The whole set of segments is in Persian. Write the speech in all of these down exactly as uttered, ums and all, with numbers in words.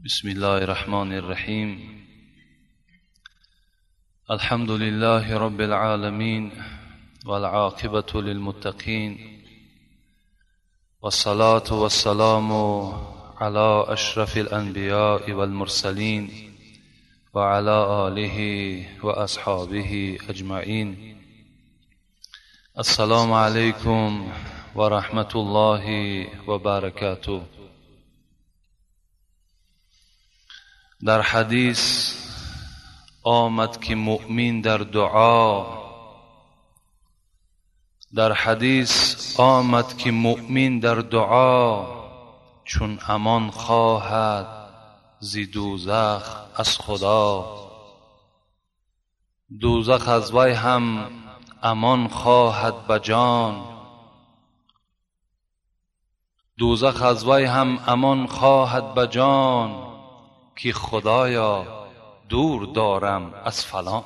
بسم الله الرحمن الرحیم. الحمد لله رب العالمین والعاقبة للمتقین والصلاة والسلام على اشرف الانبیاء والمرسلین وعلى آله واصحابه اجمعین. السلام علیکم ورحمة الله وبرکاته. در حدیث آمد که مؤمن در دعا در حدیث آمد که مؤمن در دعا چون امان خواهد ز دوزخ از خدا. دوزخ از وی هم امان خواهد به جان دوزخ از وی هم امان خواهد به جان که خدایا دور دارم از فلان.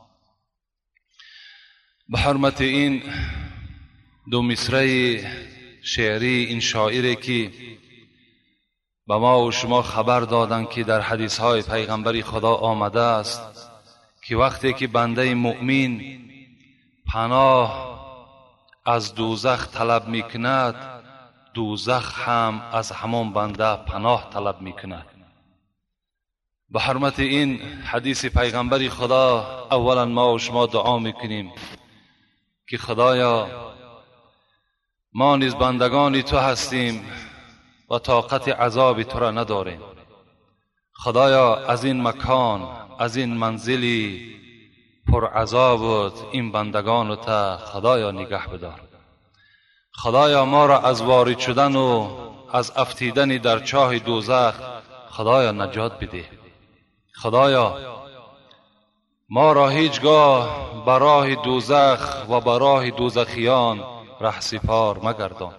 به حرمت این دو مصرع شعری این شاعری که به ما و شما خبر دادن که در حدیث های پیغمبر خدا آمده است که وقتی که بنده مؤمن پناه از دوزخ طلب میکند، دوزخ هم از همان بنده پناه طلب میکند. به حرمت این حدیث پیغمبر خدا اولا ما و شما دعا میکنیم که خدایا ما نیز بندگان تو هستیم و طاقت عذاب تو را نداریم. خدایا از این مکان، از این منزلی پر عذابت این بندگان تا خدایا نگه بدار. خدایا ما را از وارد شدن و از افتیدن در چاه دوزخ خدایا نجات بده. خدایا ما را هیچگاه به راه دوزخ و به راه دوزخیان رهسپار مگردان.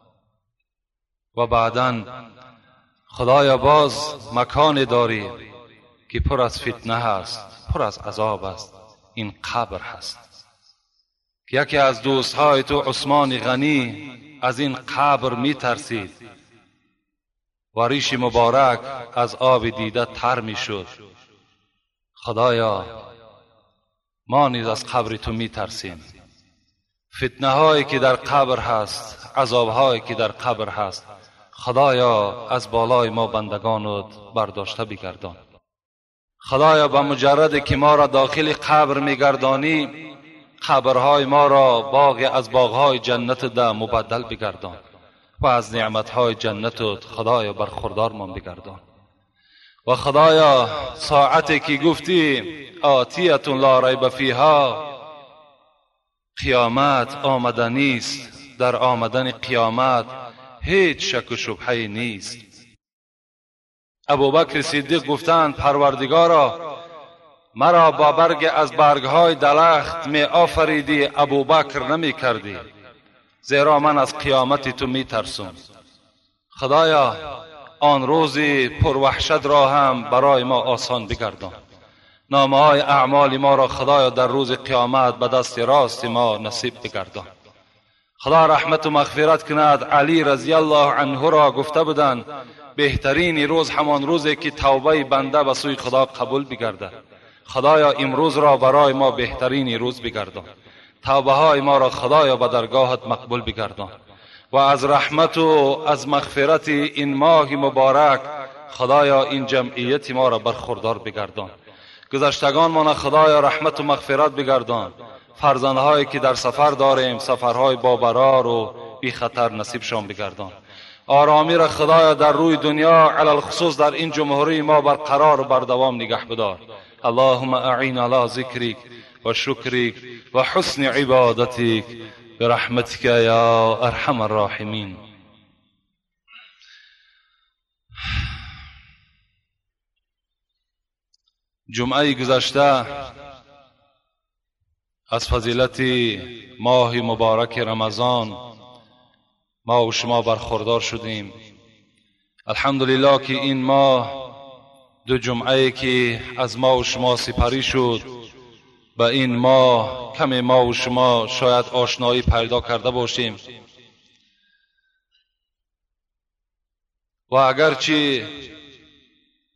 و بعداً خدایا باز مکان داری که پر از فتنه هست، پر از عذاب است، این قبر هست. یکی از دوستهای تو عثمان غنی از این قبر می ترسید و ریش مبارک از آب دیده تر می شد. خدایا ما نیز از قبر تو می ترسیم. فتنه هایی که در قبر هست، عذاب هایی که در قبر هست، خدایا از بالای ما بندگانت برداشته بگردان. خدایا با مجرد که ما را داخل قبر می گردانی، قبرهای ما را باغ از باغهای جنت ده مبدل بگردان و از نعمتهای جنتت خدایا برخوردار من بگردان. و خدایا ساعتی که گفتی آتیت لا ریب فیها، قیامت آمدنی است، در آمدن قیامت هیچ شک و شبهه نیست. ابوبکر صدیق گفتند پروردگارا مرا با برگ از برگهای درخت می آفریدی، ابوبکر نمی کردی، زیرا من از قیامت تو می ترسم. خدایا آن روزی پروحشت را هم برای ما آسان بگردان. نامه های اعمال ما را خدایا در روز قیامت به دست راست ما نصیب بگردان. خدا رحمت و مغفرت کند. علی رضی الله عنه را گفته بودند بهترین روز همان روزی که توبه بنده به سوی خدا قبول بگردد. خدایا امروز را برای ما بهترین روز بگردان. توبه های ما را خدایا به درگاهت مقبول بگردان و از رحمت و از مغفرت این ماه مبارک خدایا این جمعیت ما را برخوردار بگردان. گذشتگان ما خدایا رحمت و مغفرت بگردان. فرزندهایی که در سفر داریم سفرهای بابرار و بی خطر نصیب شان بگردان. آرامی را خدایا در روی دنیا علی الخصوص در این جمهوری ما برقرار و بردوام نگه بدار. اللهم اعین علی ذکرک و شکرک و حسن عبادتک برحمتک یا ارحم الراحمین. جمعه گذشته از فضیلت ماه مبارک رمضان ما و شما برخوردار شدیم. الحمدلله که این ماه دو جمعه که از ما و شما سپری شد، به این ماه کمی ما و شما شاید آشنایی پیدا کرده باشیم و اگرچه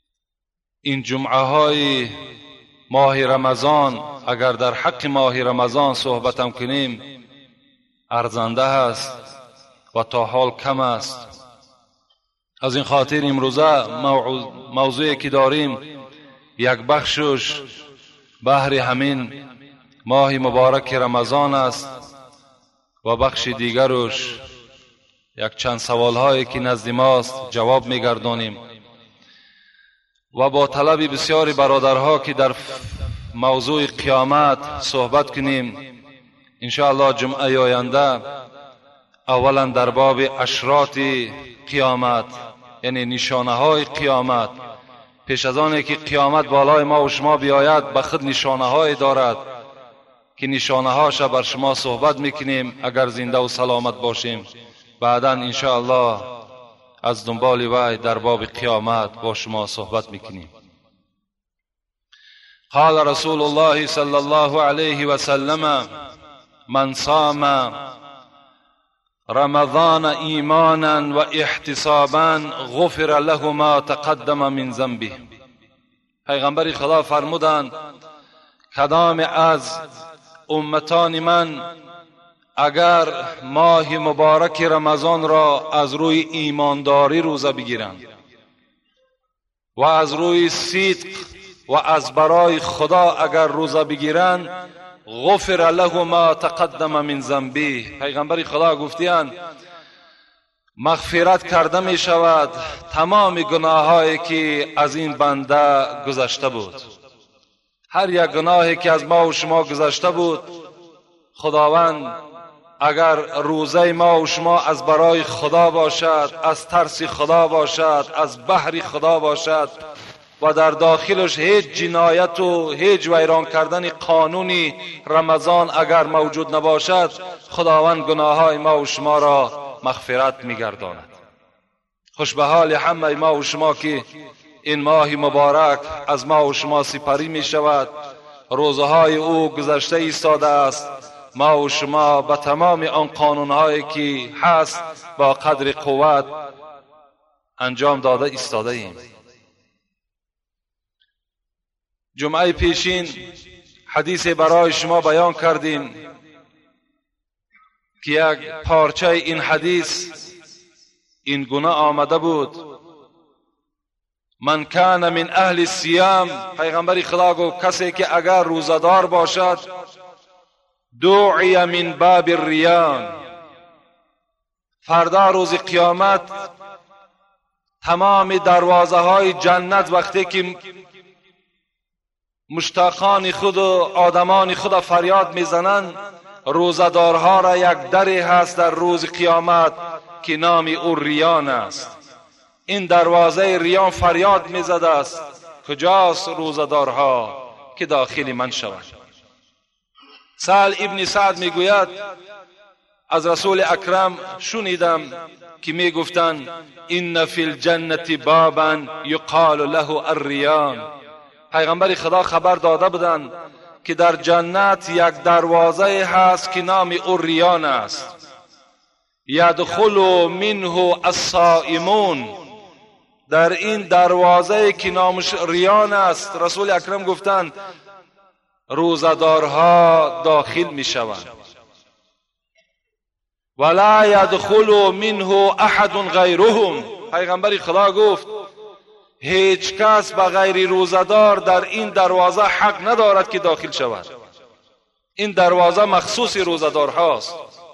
این جمعه های ماه رمضان اگر در حق ماه رمضان صحبتم کنیم ارزنده است و تا حال کم است. از این خاطر امروزه موضوعی که داریم یک بخشش بحر همین ماه مبارک رمضان است و بخش دیگرش یک چند سوال هایی که نزد ماست جواب میگردانیم و با طلب بسیاری برادرها که در موضوع قیامت صحبت کنیم. انشاءالله جمعه آینده اولا در باب اشراط قیامت، یعنی نشانه های قیامت، پیش از آنه که قیامت بالای ما و شما بیاید به خود نشانه های دارد که نشانه هاش بر شما صحبت میکنیم اگر زنده و سلامت باشیم. بعدا انشاءالله از دنبال وی در باب قیامت با شما صحبت میکنیم. قال رسول الله صلی الله علیه و سلم: من صام رمضان ایمانا و احتسابا غفر له ما تقدم من ذنبه. پیغمبر خدا فرمودند کدام از امتان من اگر ماه مبارک رمضان را از روی ایمانداری روزه بگیرند و از روی صدق و از برای خدا اگر روزه بگیرند غفر له ما تقدم من ذنبه. پیغمبر خدا گفتند مغفرت کرده می شود تمام گناهایی که از این بنده گذشته بود. هر یک گناهی که از ما و شما گذشته بود خداوند اگر روزه ما و شما از برای خدا باشد، از ترس خدا باشد، از بحر خدا باشد و در داخلش هیچ جنایت و هیچ ویران کردن قانونی رمضان اگر موجود نباشد، خداوند گناههای ما و شما را مغفرت می‌گرداند. خوش به حال همه ما و شما که این ماه مبارک از ما و شما سپری می شود، روزهای او گذشته ایستاده است. ما و شما به تمام آن قانونهایی که هست با قدر قوت انجام داده ایستاده ایم. جمعه پیشین حدیث برای شما بیان کردیم که یک پارچه این حدیث این گونه آمده بود: من کان من اهل الصیام، پیغمبر خدا گفت کسی که اگر روزدار باشد دعی من باب الریان، فردا روز قیامت تمام دروازه های جنت وقتی که مشتاقان خود و آدمان خود فریاد میزنند، روزدارها را یک دری هست در روز قیامت که نام او ریان است. این دروازه ریان فریاد میزده است کجاست روزدارها که داخل من شوند. سهل ابن سعد میگوید از رسول اکرم شنیدم که میگفتند ان فی الجنة بابا یقال له الریان. پیغمبر خدا خبر داده بودند که در جنت یک دروازه هست که نام او ریان است. یدخل منه الصائمون، در این دروازه که نامش ریان است رسول اکرم گفتند روزدارها داخل می شوند. ولا یدخل منه احد غیرهم، پیغمبر خدا گفت هیچ کس به غیر روزدار در این دروازه حق ندارد که داخل شود. این دروازه مخصوص روزدار هاست.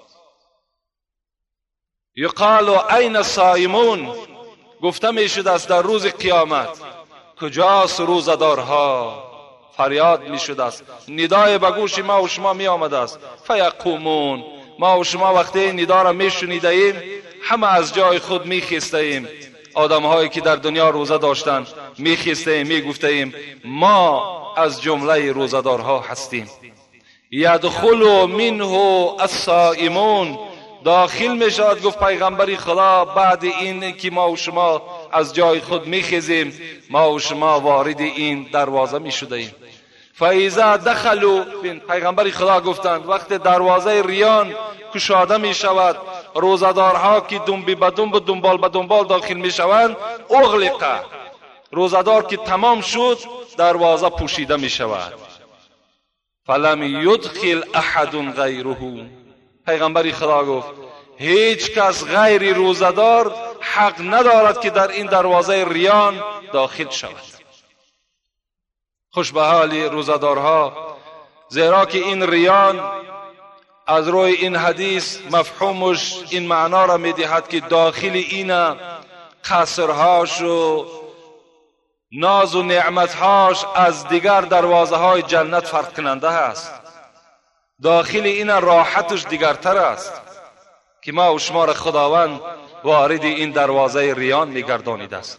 یقال این الصائمون، گفته می شد است در روز قیامت کجاست روزدارها، فریاد می شد است، ندای به گوش ما و شما می آمده است. فیقومون، ما و شما وقتی این ندا را می شنیده ایم همه از جای خود می خیسته ایم. آدم هایی که در دنیا روزه داشتند می خیسته ایم، می گفته ایم ما از جمله روزدارها هستیم. یدخل منه الصائمون، داخل می شود. گفت پیغمبر خدا بعد این که ما و شما از جای خود می خیزیم ما و شما وارد این دروازه می شده ایم. فاذا دخلوا، پیغمبر خدا گفتند وقت دروازه ریان کشاده می شود، روزدارها که دنبی به دنب دنبال به دنبال داخل می شوند اغلقه، روزدار که تمام شد دروازه پوشیده می شود. فلم یدخل احد غیره. پیغمبر خدا گفت هیچ کس غیر روزدار حق ندارد که در این دروازه ریان داخل شود. خوش به حال روزدارها، زیرا که این ریان از روی این حدیث مفهومش این معنا را می دهد که داخل این قصرهاش و ناز و نعمتهاش از دیگر دروازه های جنت فرق کننده است. داخل این راحتش دیگرتر است که ما و شما را خداوند وارد این دروازه ریان می گردانیده است.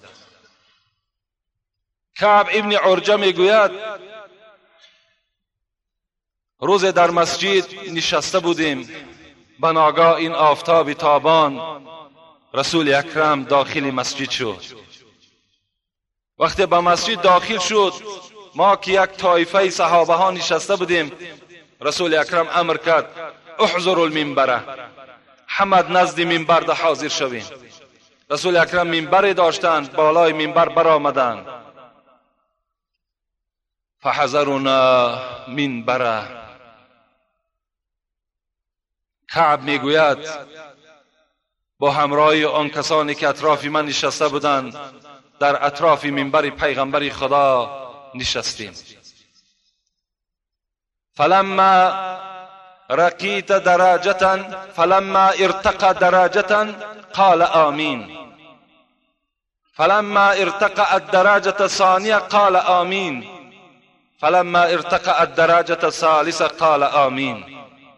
کعب ابن عرجه می گوید روز در مسجد نشسته بودیم، به ناگاه این آفتاب تابان رسول اکرم داخل مسجد شد. وقتی به مسجد داخل شد، ما که یک طایفه صحابه ها نشسته بودیم، رسول اکرم امر کرد احضروا المنبر، همه نزد منبر ده حاضر شویم. رسول اکرم منبر داشتند، بالای منبر برآمدند. فحضرنا منبر. کعب میگوید با همراهی آن کسانی که اطراف من نشسته بودند در اطراف منبر پیغمبر خدا نشستیم. فلما رقیت درجة فلما ارتقى درجة قال آمین، فلما ارتقى الدرجة الثانية قال آمین، فلما ارتقى الدرجة الثالثة قال آمین.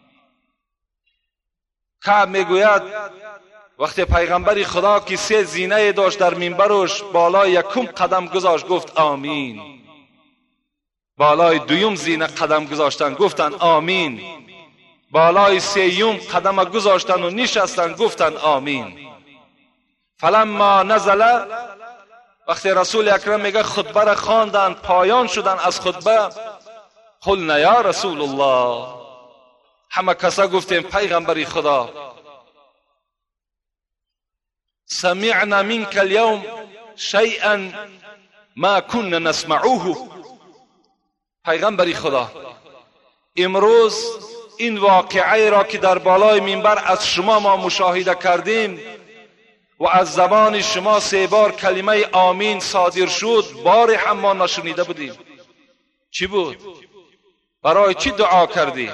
کعب میگوید وقتی پیغمبر خدا که سه زینه داشت در منبرش، بالای یکم قدم گذاشت گفت آمین، بالای دویم زینه قدم گذاشتن گفتن آمین، بالای سیوم قدم گذاشتن و نشستن گفتن آمین. فلما نزل، وقتی رسول اکرم میگه خطبه را خواندن پایان شدن از خطبه، قلنا یا رسول الله، همه کسا گفتیم پیغمبر خدا، سمعنا منك اليوم شيئا ما كنا نسمعه. پیغمبر خدا، امروز این واقعه را که در بالای منبر از شما ما مشاهده کردیم و از زبان شما سه بار کلمه آمین صادر شد، بار هم ما نشنیده بودیم. چی بود؟ برای چی دعا کردی؟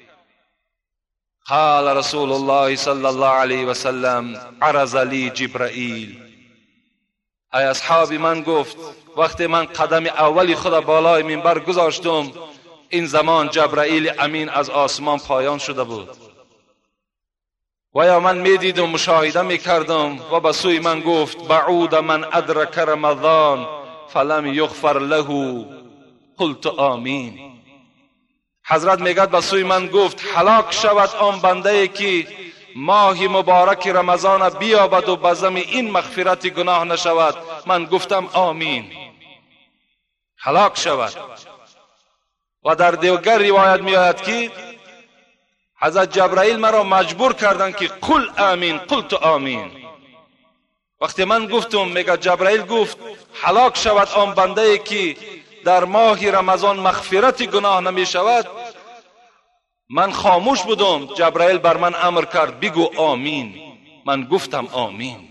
قال رسول الله صلی الله علیه و سلم عرض لی جبرائیل. ای اصحاب من گفت وقتی من قدم اولی خود بالای منبر گذاشتم، این زمان جبرائیل امین از آسمان پایان شده بود و یا من میدیدم مشاهده میکردم و به سوی من گفت بعود من ادرک رمضان فلم یغفر له قلت آمین. حضرت میگد به سوی من گفت هلاک شود آن بنده ای که ماه مبارک رمضان بیابد و بزم این مغفرت گناه نشود. من گفتم آمین. هلاک شود. و در دیگر روایت می آید که حضرت جبرائیل مرا مجبور کردند که قل آمین، قلت آمین. وقتی من گفتم، میگه جبرائیل گفت هلاک شود آن بنده ای که در ماه رمضان مغفرت گناه نمی شود. من خاموش بودم. جبرائیل بر من امر کرد بگو آمین. من گفتم آمین.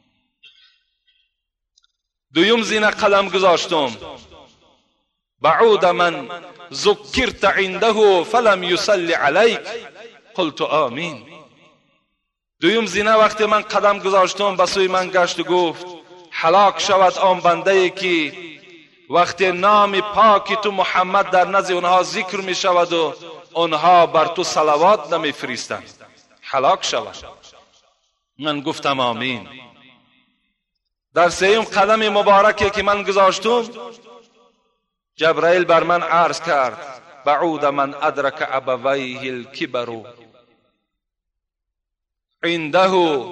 دویم زینه قدم گذاشتم. بعود من ذکرت عنده فلم یصلی علیک قلت آمین. دویم زینه وقتی من قدم گذاشتم به سوی من گشت و گفت هلاک شود آن بنده ای که وقتی نام پاک تو محمد در نزد اونها ذکر می شود و اونها بر تو صلوات نمی فرستند. هلاک شود. من گفتم آمین. در سوم قدم مبارکی که من گذاشتم، جبرائیل بر من عرض کرد بعود من ادرک ابویه الکبر عنده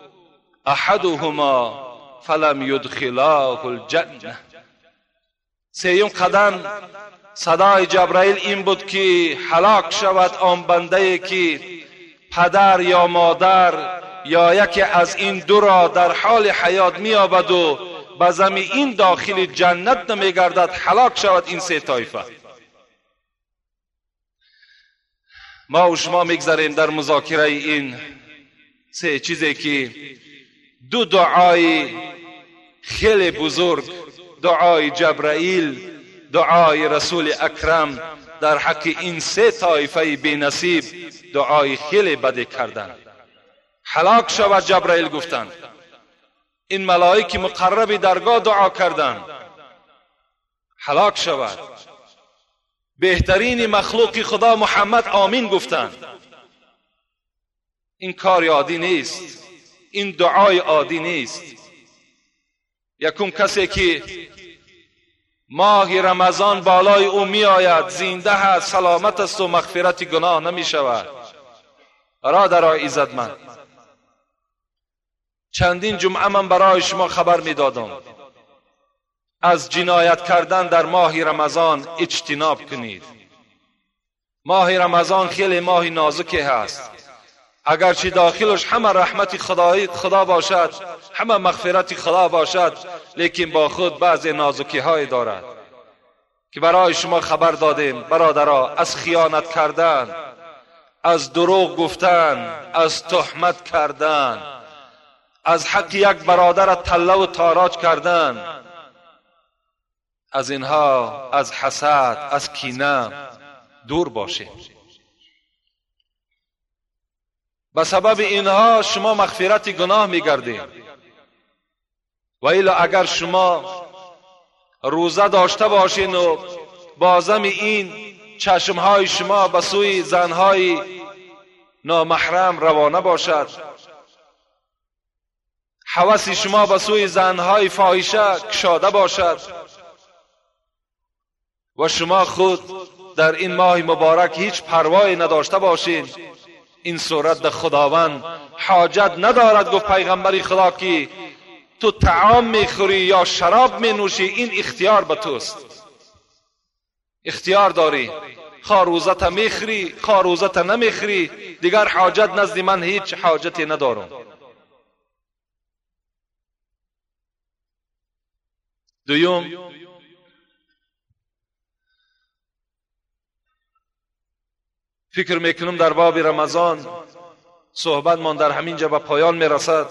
احدهما فلم یدخلاه الجنه. سیوم قدم صدای جبرائیل این بود که هلاک شود آن بنده ای که پدر یا مادر یا یکی از این دو را در حال حیات می‌یابد و به زمین داخل جنت نمیگردد، هلاک شود این سه طایفه. ما و شما میگذاریم در مذاکره این سه چیزی که دو دعای خیلی بزرگ، دعای جبرائیل، دعای رسول اکرم در حق این سه طایفه بی نصیب دعای خیلی بده کردن. هلاک شود جبرائیل گفتند، این ملائکه مقرب درگاه دعا کردند هلاک شود. بهترین مخلوق خدا محمد آمین گفتند. این کار عادی نیست، این دعای عادی نیست. یکم کسی که ماه رمضان بالای او می آید، زنده هست، سلامت است و مغفرت گناه نمی شود. برادرای عزتمند، چندین جمعه من برای شما خبر می دادم از جنایت کردن در ماه رمضان اجتناب کنید. ماه رمضان خیلی ماه نازکی هست، اگرچه داخلش همه رحمت خدایی خدا باشد، همه مغفرت خدا باشد، لیکن با خود بعض نازکی های دارد که برای شما خبر دادیم. برادرها، از خیانت کردن، از دروغ گفتن، از تهمت کردن، از حق یک برادر تله و تاراج کردن، از اینها، از حسد، از کینه دور باشید. به سبب اینها شما مغفرت گناه می‌گردید. و الا اگر شما روزه داشته باشین و بازم این چشمهای شما به سوی زنهای نامحرم روانه باشد، هوس شما به سوی زنهای فاحشه کشاده باشد و شما خود در این ماه مبارک هیچ پروایی نداشته باشین، این صورت در خداوند حاجت ندارد. گفت پیغمبر خدا که تو طعام میخوری یا شراب مینوشی، این اختیار به توست، اختیار داری. خواه روزت میخوری، خواه روزت نمیخوری، دیگر حاجت نزد من هیچ حاجتی ندارم. دویم، فکر میکنم در باب رمضان صحبت من در همین جا به پایان میرسد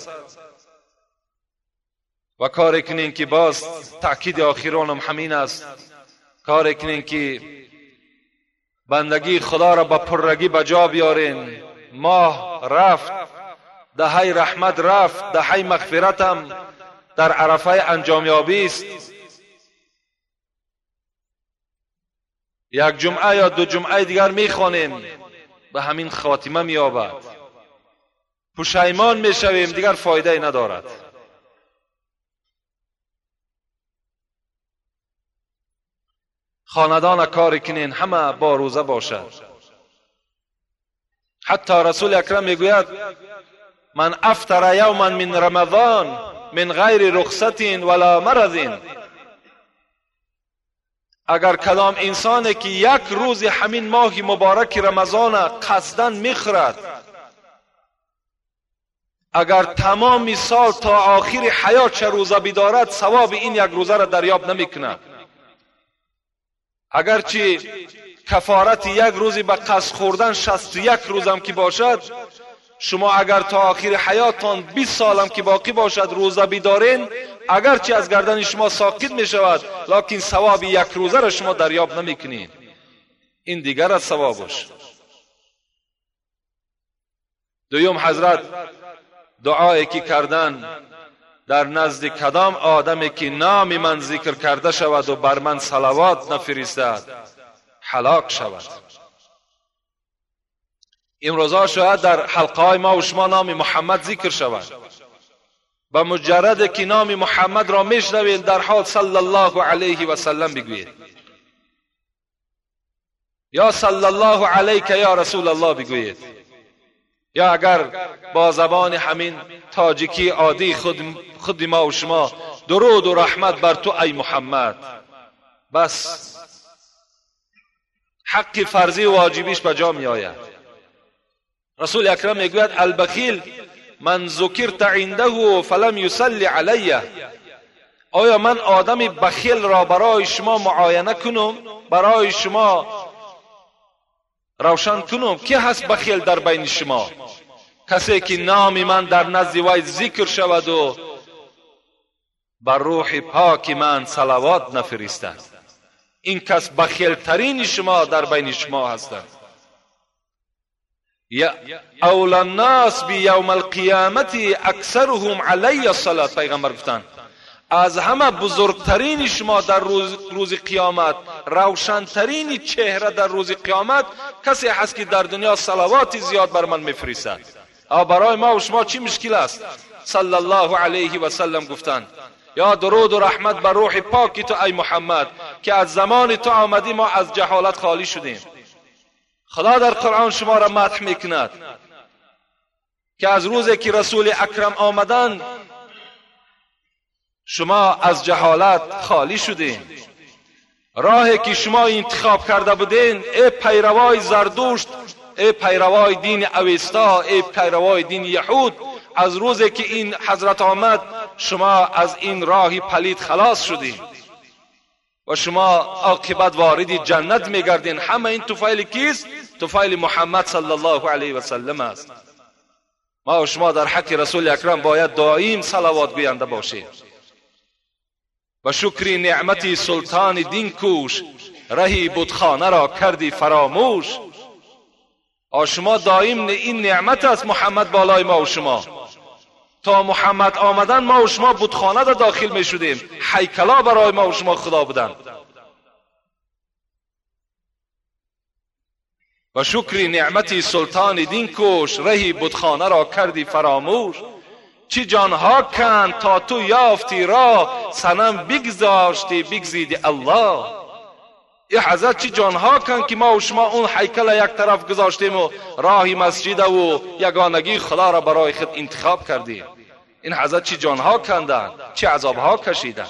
و کار کنین که باز تأکید آخرانم همین است، کار کنین که بندگی خدا را به پررگی بجا بیارین. ماه رفت، دهه رحمت رفت، دهه مغفرتم در عرفه انجامیابی است. یک جمعه یا دو جمعه دیگر میخوانیم، به همین خاتمه مییابد، پشیمان میشویم، دیگر فایده ای ندارد. خاندان کار کنین همه با روزه باشد. حتی رسول اکرم میگوید من افطر یوما من رمضان من غیر رخصت ولا مرض. اگر کدام انسانی که یک روز همین ماه مبارک رمضان قصداً میخورد، اگر تمام سال تا آخر حیات چه روزه بدارد، ثواب این یک روزه را دریافت نمیکند. اگرچه کفارت یک روزی به قصد خوردن شصت و یک روزم که باشد، شما اگر تا آخر حیاتتان بیست سالم که باقی باشد روزه بدارین، اگرچه از گردن شما ساقط می شود، لکن ثواب یک روزه را شما دریافت نمی کنید. این دیگر از ثوابش. دویم حضرت دعایی که کردن در نزد کدام آدمی که نام من ذکر کرده شود و بر من صلوات نفرستد هلاک شود. امروزا شاید در حلقه های ما و شما نام محمد ذکر شود، با مجرد که نام محمد را میشنوید در حال صلی الله علیه و سلم بگویید، یا صلی الله علیک یا رسول الله بگویید، یا اگر با زبان همین تاجیکی عادی خود خود ما و شما درود و رحمت بر تو ای محمد، بس حق فرضی و واجبیش به جا می آید. رسول اکرم میگوید البخیل من ذکرت عنده فلم یصلی علیه. آیا من آدم بخیل را برای شما معاینه کنم، برای شما روشن کنم؟ کی هست بخیل در بین شما؟ کسی که نام من در نزد وی ذکر شود و بر روح پاک من صلوات نفرستد. این کس بخیل ترین شما در بین شما هستند. یا اول الناس بیوم القیامت اکثرهم علی الصلاة، پیغمبر گفتند از همه بزرگترین شما در روز, روز قیامت، روشنترین چهره در روز قیامت کسی هست که در دنیا صلوات زیاد بر من میفرستد. اما برای ما و شما چی مشکل است؟ صلی الله علیه و سلم گفتند یا درود و رحمت بر روح پاک تو ای محمد که از زمان تو آمدی ما از جهالت خالی شدیم. خدا در قرآن شما را مدح میکند که از روزی که رسول اکرم آمدند شما از جهالت خالی شدین. راهی که شما انتخاب کرده بودین ای پیروای زردوشت، ای پیروای دین اوستا، ای پیروای دین یهود، از روزی که این حضرت آمد شما از این راهی پلید خلاص شدین و شما عاقبت وارد جنت میگردین. همه این طفیل کیست؟ طفیل محمد صلی الله علیه و سلم است. ما و شما در حق رسول اکرم باید دائم صلوات گوینده باشیم. و شکر نعمتی سلطان دین کوش، رهی بتخانه را کردی فراموش. آ شما دائم این نعمت است محمد بالای ما و شما. تا محمد آمدن ما و شما بتخانه را داخل می شدیم، هیکلا برای ما و شما خدا بودند. و شکر نعمتی سلطان دین کوش، رهی بتخانه را کردی فراموش. چی جانها کند تا تو یافتی را، صنم بگذاشتی بگزیدی الله. ای حضرت چی جانها کند که ما و شما اون هیکل یک طرف گذاشتیم و راهی مسجد و یگانگی خدا را برای خود انتخاب کردیم. این حضرت چی جانها کندند، چی عذابها کشیدند.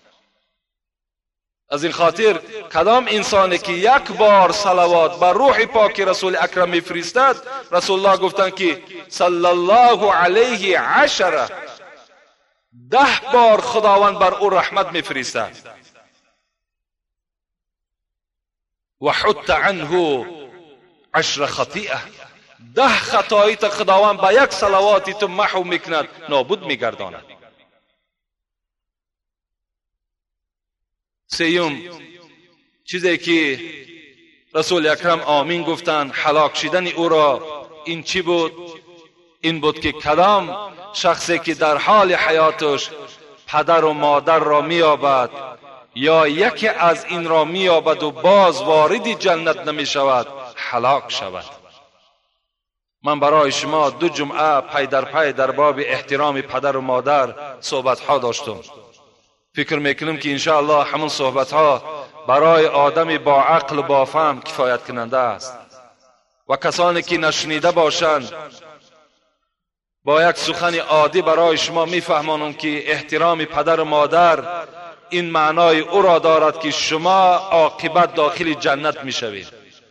از این خاطر کدام انسانی که یک بار صلوات بر روح پاک رسول اکرم میفرستد، رسول الله گفتند که صلی الله علیه عشره، ده بار خداوند بر او رحمت میفرستد. و حط عنه عشر خطیئه، ده خطایت خداوند با یک صلواتی تو محو میکند، نابود میگرداند. سیوم چیزی که رسول اکرم آمین گفتند هلاک شدن او را این چی بود؟ این بود که کدام شخصی که در حال حیاتش پدر و مادر را مییابد یا یکی از این را مییابد و باز وارد جنت نمی شود، هلاک شود. من برای شما دو جمعه پی در پی در باب احترام پدر و مادر صحبت ها داشتم. فکر میکنم که انشاءالله همون صحبت ها برای آدم با عقل و با فهم کفایت کننده است و کسانی که نشنیده باشند با یک سخن عادی برای شما میفهمانم که احترام پدر و مادر این معنای او را دارد که شما عاقبت داخل جنت میشوید،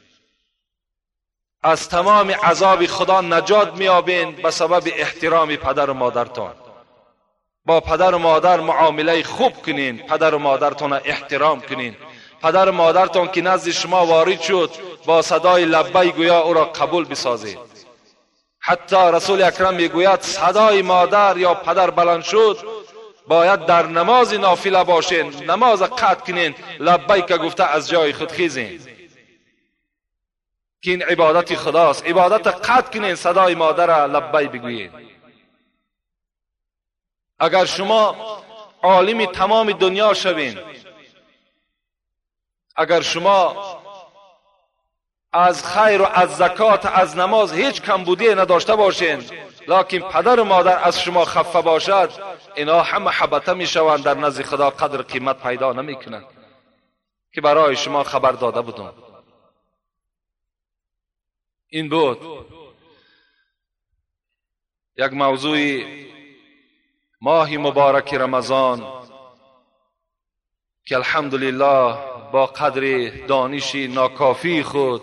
از تمام عذاب خدا نجات میابین به سبب احترام پدر و مادرتان. با پدر و مادر معامله خوب کنین، پدر و مادرتان احترام کنین. پدر و مادرتان که نزد شما وارد شد با صدای لبیک گویا او را قبول بسازید. حتی رسول اکرم میگوید صدای مادر یا پدر بلند شد باید در نماز نافله باشین، نماز قطع کنین، لبیک گفته از جای خود خیزین که این عبادت خداست. عبادت قطع کنین، صدای مادر لبیک بگویید. اگر شما عالم تمام دنیا شوین، اگر شما از خیر و از زکات از نماز هیچ کمبودی نداشته باشین، لکن پدر و مادر از شما خفه باشد، اینا همه حبطه می شوند، در نزد خدا قدر قیمت پیدا نمی کنند که برای شما خبر داده بودم. این بود یک موضوع ماه مبارک رمضان که الحمدلله با قدر دانش ناکافی خود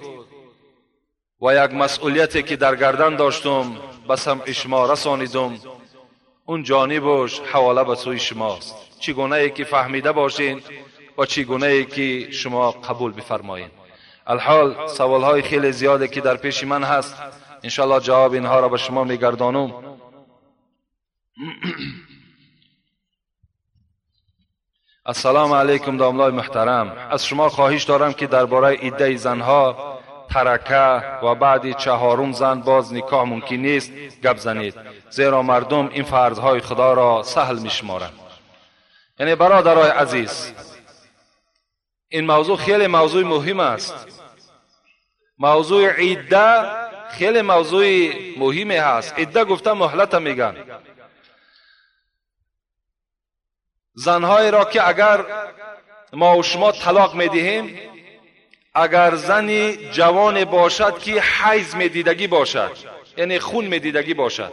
و یک مسئولیتی که در گردن داشتم به سمع شما رسانیدم اون جانبش حواله به سوی شماست. چگونه ای که فهمیده باشین و چگونه ای که شما قبول بفرمایین. الحال سوال های خیلی زیاده که در پیش من هست، انشاءالله جواب اینها را به شما میگردانم. السلام علیکم داملای محترم، از شما خواهش دارم که درباره عده زنها ترکه و بعد چهارم زن باز نکاح ممکن نیست گپ زنید، زیرا مردم این فرضهای خدا را سهل میشمارند. یعنی برادرای عزیز، این موضوع خیلی موضوع مهم است. موضوع عده خیلی موضوع مهمی هست. عده گفته مهلت میگن. زنهایی را که اگر ما و شما طلاق میدهیم، اگر زنی جوان باشد که حیض میدیدگی باشد، یعنی خون میدیدگی باشد،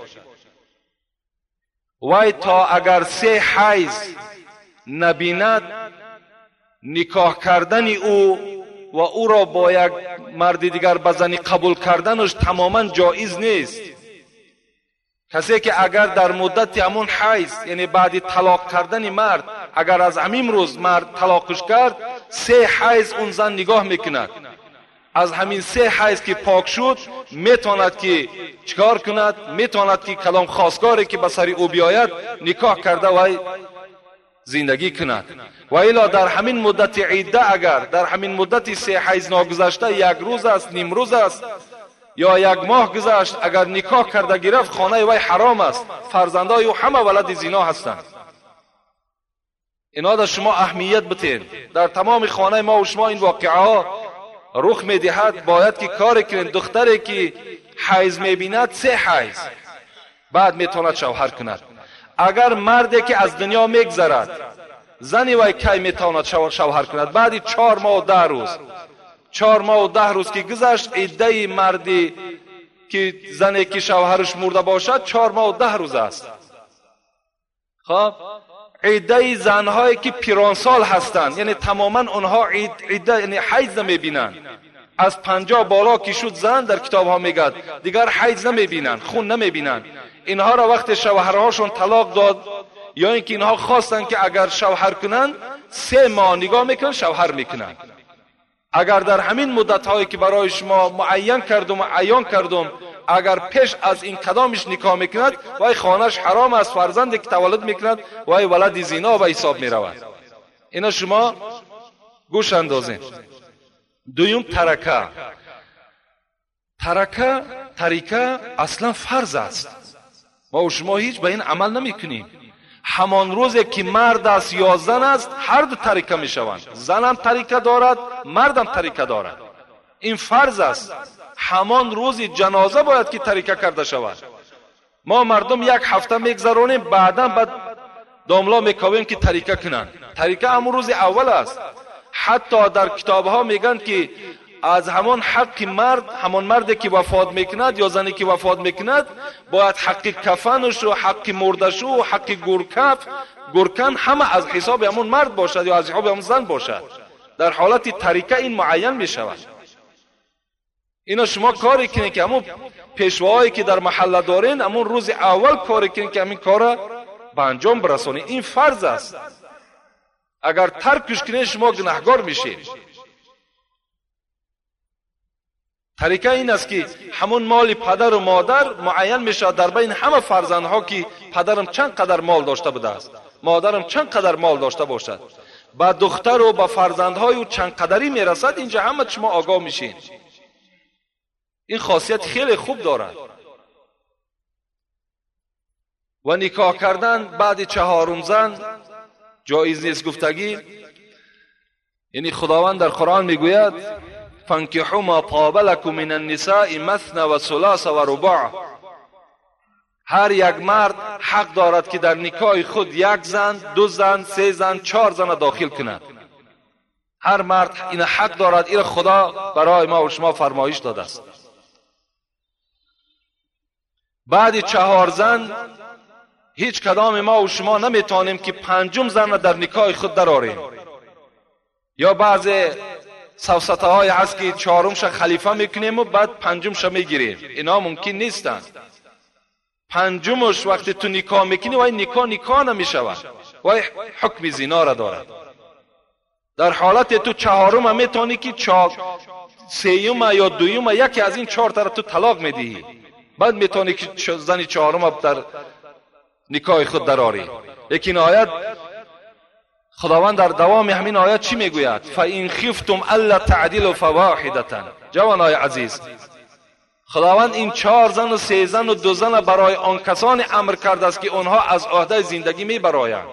وای تا اگر سه حیض نبیند، نکاح کردن او و او را با یک مرد دیگر به زنی قبول کردنش تماما جایز نیست. کسی که اگر در مدت همون حیض، یعنی بعد طلاق کردن مرد، اگر از همین روز مرد طلاقش کرد، سه حیض اون زن نگاه میکند. از همین سه حیض که پاک شد، میتواند که چکار کند؟ میتواند که کلام خواستگاری که به سر او بیاید نکاح کرده و زندگی کند. و الا در همین مدت عده، اگر در همین مدت سه حیض ناگذشته یک روز است، نیم روز است یا یک ماه گذشت، اگر نکاح کرده گرفت، خانه وی حرام است. فرزندای او همه ولد زنا هستند. اینا در شما اهمیت بتین. در تمام خانه ما و شما این واقعه ها رخ میدهد. باید که کار کنید. دختری که حیض میبیند سه حیض بعد میتواند شوهر کند. اگر مردی که از دنیا میگذرد، زنی وی کی میتواند شوهر کند؟ بعد چهار ماه و ده روز. چهار ماه و ده روز که گذشت، عده مردی که زنی که شوهرش مرده باشد چهار ماه و ده روز است. خب عده زنهایی که پیرانسال هستند، یعنی تماما اونها عده یعنی حیض نمیبینند. از پنجاه بالا که شد زن، در کتاب ها میگد دیگر حیض نمیبینند، خون نمیبینند. اینها را وقت شوهرهاشون طلاق داد یا اینکه اینها خواستن که اگر شوهر کنند، سه ماه نگاه میکنن شوهر میکنند. اگر در همین مدت هایی که برای شما معین کردم و عیان کردم، اگر پیش از این کدامش نکاح میکند، وای خانهش حرام است. فرزندی که تولد میکند وای ولد زنا به حساب میرود. اینا شما گوش اندازین. دویم ترکه. ترکه تریکه اصلا فرض است. ما و شما هیچ به این عمل نمیکنیم. همان روزی که مرد است یا زن است، هر دو تریکه میشوند. زن هم تریکه دارد، مرد هم تریکه دارد. این فرض است. همان روز جنازه باید که تریکه کرده شود. ما مردم یک هفته میگذرونیم، بعدا بعد داملا میکویم که تریکه کنند. تریکه همون روز اول است. حتی در کتاب ها میگن که از همان حق مرد، همان مردی که وفات میکند یا زنی که وفات میکند، باید حق کفنش و حق مردش و حق گورکف گورکن همه از حساب همون مرد باشد یا از حساب همون زن باشد. در حالت تریکه این معین میشود. اینا شما کاری کنین که همون پیشواهایی که در محله دارین، همون روز اول کاری کنین که همین کار به انجام برسونین. این فرض است. اگر ترکش کنین شما گناهگار میشین. طریقه این است که همون مال پدر و مادر معین میشه در بین همه فرزندها که پدرم چند قدر مال داشته بوده است، مادرم چند قدر مال داشته باشد، با دختر و با فرزندهای او چند قدری میرسد. اینجا همه شما آگاه میشین. این خاصیت خیلی خوب دارد. و نکاح کردن بعد چهارم زن جایز نیست گفتگی. یعنی خداوند در قرآن میگوید فانکحوا ما طاب لكم من النساء مثنى و ثلاث و رباع. هر یک مرد حق دارد که در نکاح خود یک زن، دو زن، سه زن، چهار زن داخل کند. هر مرد این حق دارد. این خدا برای ما و شما فرمایش داده است. بعد چهار زن هیچ کدام ما و شما نمیتونیم که پنجم زن در نکاح خود درآوریم. یا بعضی سوسته های هست که چهارمش خلیفه میکنیم و بعد پنجمش میگیریم. اینا ممکن نیستند. پنجمش وقتی تو نکاح میکنی وای نکاح نکاح نمیشود، وای حکم زنا را دارد. در حالت تو چهارم میتونی که چهار سیوم یا دویم یکی از این چهار تا تو طلاق میدهی، بعد میتونی که زن چهارم در نکاح خود دراری. لیکن آیت خداوند در دوام همین آیت چی میگوید؟ فَإِنْ خِفْتُمْ أَلَّا تَعْدِلُوا فَوَاحِدَةً. جوانای عزیز، خداوند این چهار زن و سه زن و دو زن برای آن کسان امر کرده است که آنها از عهده زندگی میبرایند.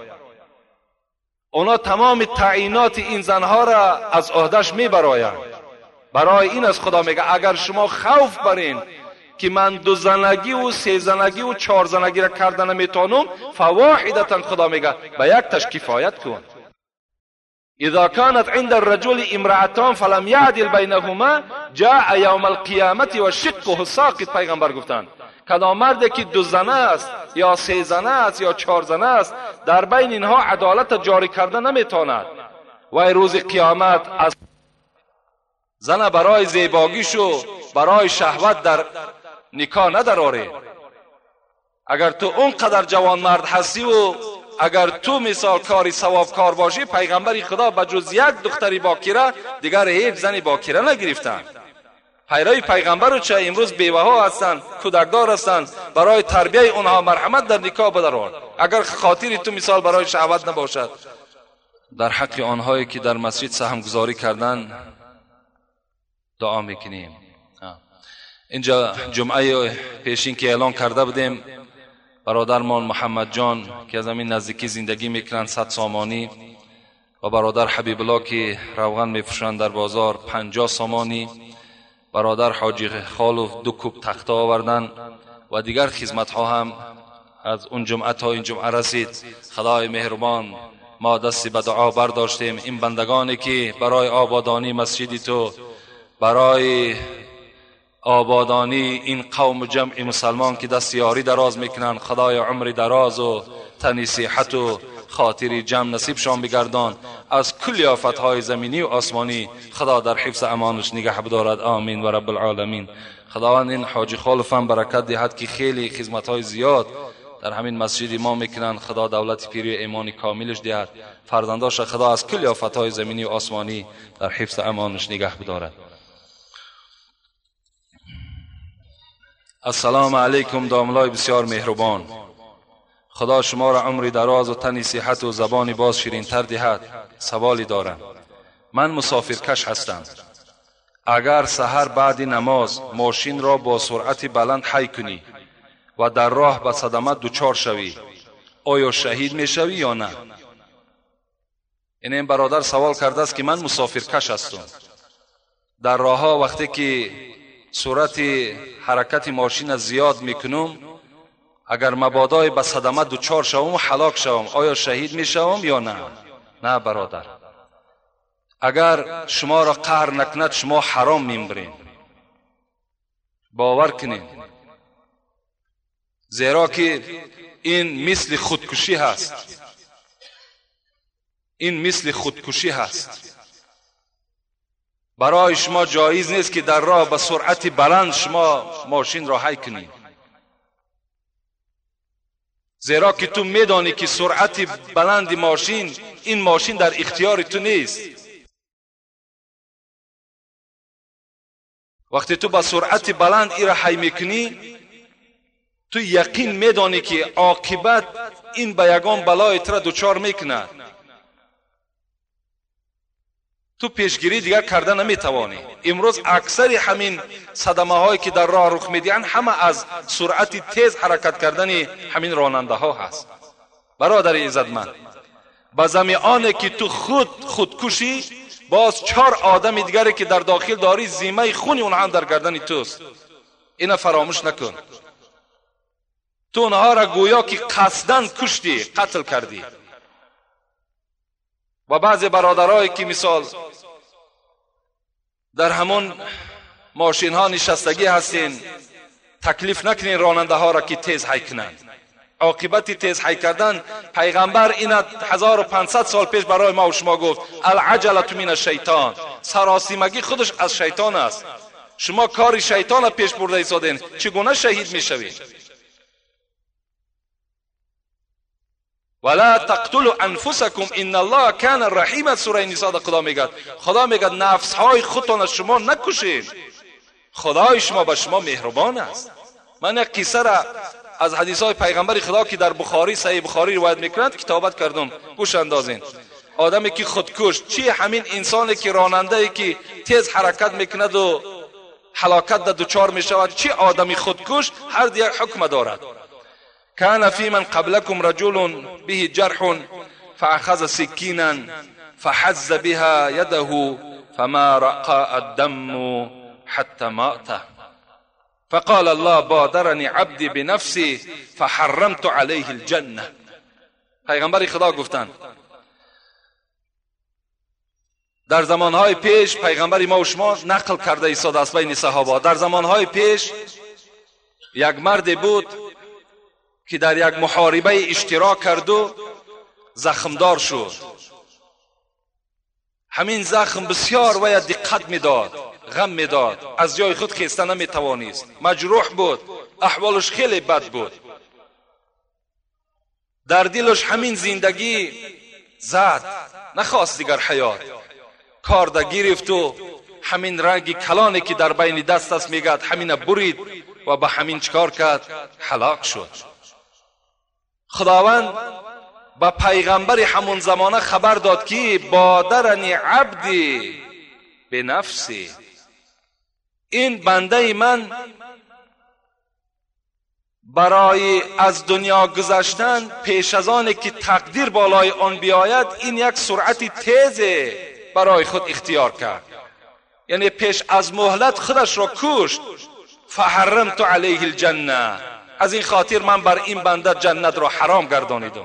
اونا تمام تعیینات این زنها را از عهدهش میبرایند. برای این از خدا میگه اگر شما خوف برین که من دو زنگی و سه زنگی و چهار زنگی را کردن نمیتونم، فواحدتا، خدا میگه به یک تش کفایت کن. اذا كانت عند الرجل امرأتان فلم يعدل بينهما جاء يوم القيامة وشقه ساقط. پیغمبر گفتند کدام مردی که دو زنه است یا سه زنه است یا چهار زنه است در بین اینها عدالت جاری کردن نمیتواند، و روز قیامت از زن برای زیباگیش و برای شهوت در نکاح نداره. اگر تو اونقدر جوان مرد هستی و اگر تو مثال کاری ثواب کار باشی، پیغمبر خدا بجز یک دختری باکره دیگر هیچ زنی باکره نگرفتن. پیروی پیغمبر چه امروز بیوه ها هستند، کودکدار هستند، برای تربیه اونها مرحمت در نکاح بدارون. اگر خاطری تو مثال برای شهوت نباشد. در حق آنهایی که در مسجد سهم گذاری کردن دعا میکنیم. اینجا جمعه پیشین که اعلان کرده بودیم برادرمان محمد جان که از همین نزدیکی زندگی میکنند صد سامانی، و برادر حبیب الله که روغن میفروشند در بازار پنجاه سامانی، برادر حاجی خالوف دو کوب تخته آوردن و دیگر خدمت ها هم از اون جمعه تا این جمعه رسید. خدای مهربان ما دستی به دعا برداشتیم. این بندگانی که برای آبادانی مسجد تو، برای آبادانی این قوم جمع مسلمان که دست یاری دراز میکنن، خدای عمر دراز و تنی صحت و خاطری جمع نصیب شان بگردان. از کل آفتهای زمینی و آسمانی خدا در حفظ امانش نگه بدارد. آمین و رب العالمین. خداوند این حاجی خالف هم برکت دهد که خیلی خدمت‌های زیاد در همین مسجد ما میکنن. خدا دولت پیری ایمانی کاملش دهد. فرزنداش خدا از کل آفتهای زمینی و آسمانی در حفظ امانش نگه بدارد. السلام علیکم داملای بسیار مهربان. خدا شما را عمری دراز و تنی صحت و زبانی باز شیرین تر دهد. سوالی دارم. من مسافرکش هستم. اگر سحر بعد نماز ماشین را با سرعت بلند حی کنی و در راه به صدمه دچار شوی، آیا شهید می شوی یا نه؟ این برادر سوال کرده است که من مسافرکش هستم. در راه ها وقتی که سرعت حرکت ماشین زیاد میکنم، اگر مبادا به صدمه دچار شوم و هلاک شوم، آیا شهید میشوم یا نه؟ نه برادر. اگر شما را قهر نکند شما حرام میمرین. باور کنید. زیرا که این مثل خودکشی هست. این مثل خودکشی هست. برای شما جایز نیست که در راه به سرعت بلند شما ماشین را حی کنید. زیرا که تو میدانی که سرعت بلند ماشین، این ماشین در اختیار تو نیست. وقتی تو به سرعت بلند ای را حی میکنی، تو یقین میدانی که عاقبت این به یگان بلای تو را دچار میکند. تو پیشگیری دیگر کرده نمیتوانی. امروز اکثر همین صدمه هایی که در راه رخ میدهند همه از سرعت تیز حرکت کردن همین راننده ها هست. برادر عزتمند، به زمیانه که تو خود خودکشی، باز چهار آدم دیگری که در داخل داری زیمه خون اونها هم در گردن توست. اینو فراموش نکن. تو اونها را گویا که قصداً کشتی، قتل کردی. و بعضی برادرایی که مثال در همون ماشین ها نشستگی هستین، تکلیف نکنین راننده ها را که تیز حی کنند. عاقبت تیز حی کردن، پیغمبر این هزار و پانصد سال پیش برای ما و شما گفت العجلة من الشیطان. سراسیمگی خودش از شیطان است. شما کاری شیطان را پیش برده ایستادین، چگونه شهید میشوید؟ ولا تقتلوا انفسکم ان الله کان رحیما. سوره نساء خدا میگه خدا میگه نفس های خودتان از شما نکشین، خدای شما به شما مهربان است. من یک قصه را از حدیث های پیغمبر خدا که در بخاری صحیح بخاری روایت میکنند کتابت کردم، گوش اندازین. آدمی که خودکش چی؟ همین انسانی که راننده ای که تیز حرکت میکند و هلاکت در دوچار میشود، چی آدمی خودکش؟ هر یک حکم دارد. کان فی من قبلکم رجل به جرح فاخذ سکینا فحز بها یده فما رقا الدم حتى مات فقال الله بادرني عبدي بنفسي فحرمت عليه الجنه. پیغمبر خدا گفتند در زمانهای پیش، پیغمبر ما و شما نقل کرده ایستاد از بین صحابه، در زمانهای پیش یک مرد بود که در یک محاربه اشتراک کرد و زخمدار شد. همین زخم بسیار وی دقت میداد، غم میداد، از جای خود خیسته نمیتوانست، مجروح بود، احوالش خیلی بد بود. در دلش همین زندگی زد، نخواست دیگر حیات. کار در گرفت و همین رنگ کلانی که در بین دست است میگد همین برید و به همین چکار کرد؟ هلاک شد. خداوند با پیغمبر همون زمانه خبر داد که بادرنی عبدی به نفسی، این بنده من برای از دنیا گذشتن پیش از آن که تقدیر بالای آن بیاید این یک سرعت تیز برای خود اختیار کرد، یعنی پیش از مهلت خودش را کشت. فحرمت علیه الجنه، از این خاطر من بر این بنده جنت را حرام گردانیدم.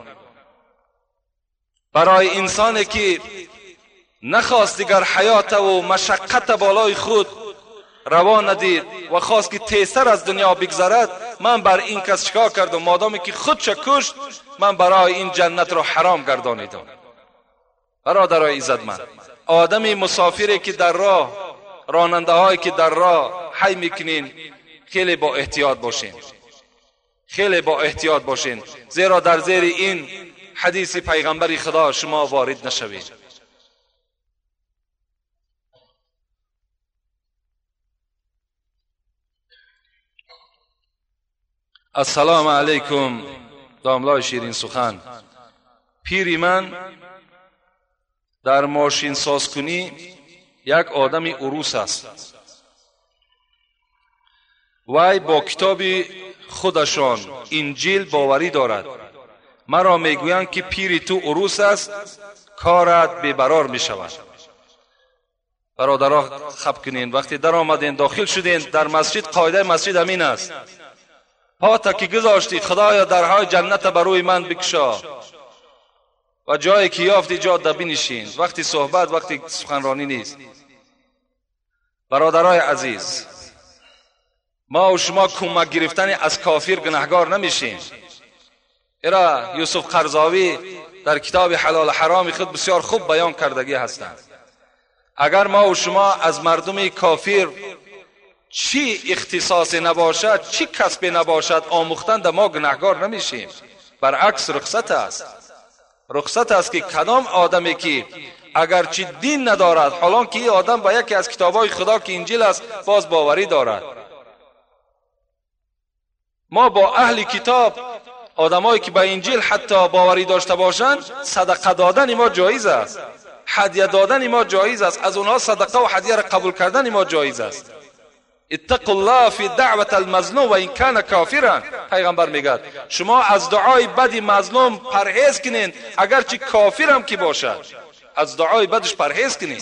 برای انسانی که نخواست دیگر حیات و مشقت بالای خود روا ندید و خواست که تیزتر از دنیا بگذرد، من بر این کس چکار کردم؟ مادامی که خودش کشت من برای این جنت را حرام گردانیدم. برادرای عزتمند، آدمی مسافری که در راه، راننده هایی که در راه حی میکنین، خیلی با احتیاط باشین، خیلی با احتیاط باشین، زیرا در زیر این حدیث پیغمبر خدا شما وارد نشوید. السلام علیکم داملای شیرین سخن. پیری من در ماشین سازکنی یک آدمی عروس است. وی با کتاب خودشان انجیل باوری دارد. مرا میگویند که پیری تو عروس است، کارت بی‌برار می شود. برادرها خب کنین، وقتی در آمدین داخل شدین در مسجد، قاعده مسجد همین است: پا تکی گذاشتی خدایا درهای جنت بروی من بکشا و جایی که یافتی جا در بنشین. وقتی صحبت، وقتی سخنرانی نیست. برادرای عزیز، ما و شما کمک گرفتن از کافر گناهگار نمیشیم. ایرا یوسف قرضاوی در کتاب حلال حرام خود بسیار خوب بیان کردگی هستند. اگر ما و شما از مردم کافر چی اختصاص نباشد، چی کسب نباشد آموختن، در ما گناهگار نمیشیم. برعکس رخصت است. رخصت است که کدام آدمی که اگرچه دین ندارد، حالان که این آدم با یکی از کتابای خدا که انجیل است باز باوری دارد. ما با اهل کتاب، آدمایی که با انجیل حتی باوری داشته باشند، صدقه دادن ما جایز است، هدیه دادن ما جایز است، از اونها صدقه و هدیه را قبول کردن ما جایز است. اتقوا الله فی دعوت المظلوم و این کان کافرا. پیغمبر میگه شما از دعای بد مظلوم پرهیز کنین، اگرچه کافر هم که باشد، از دعای بدش پرهیز کنین.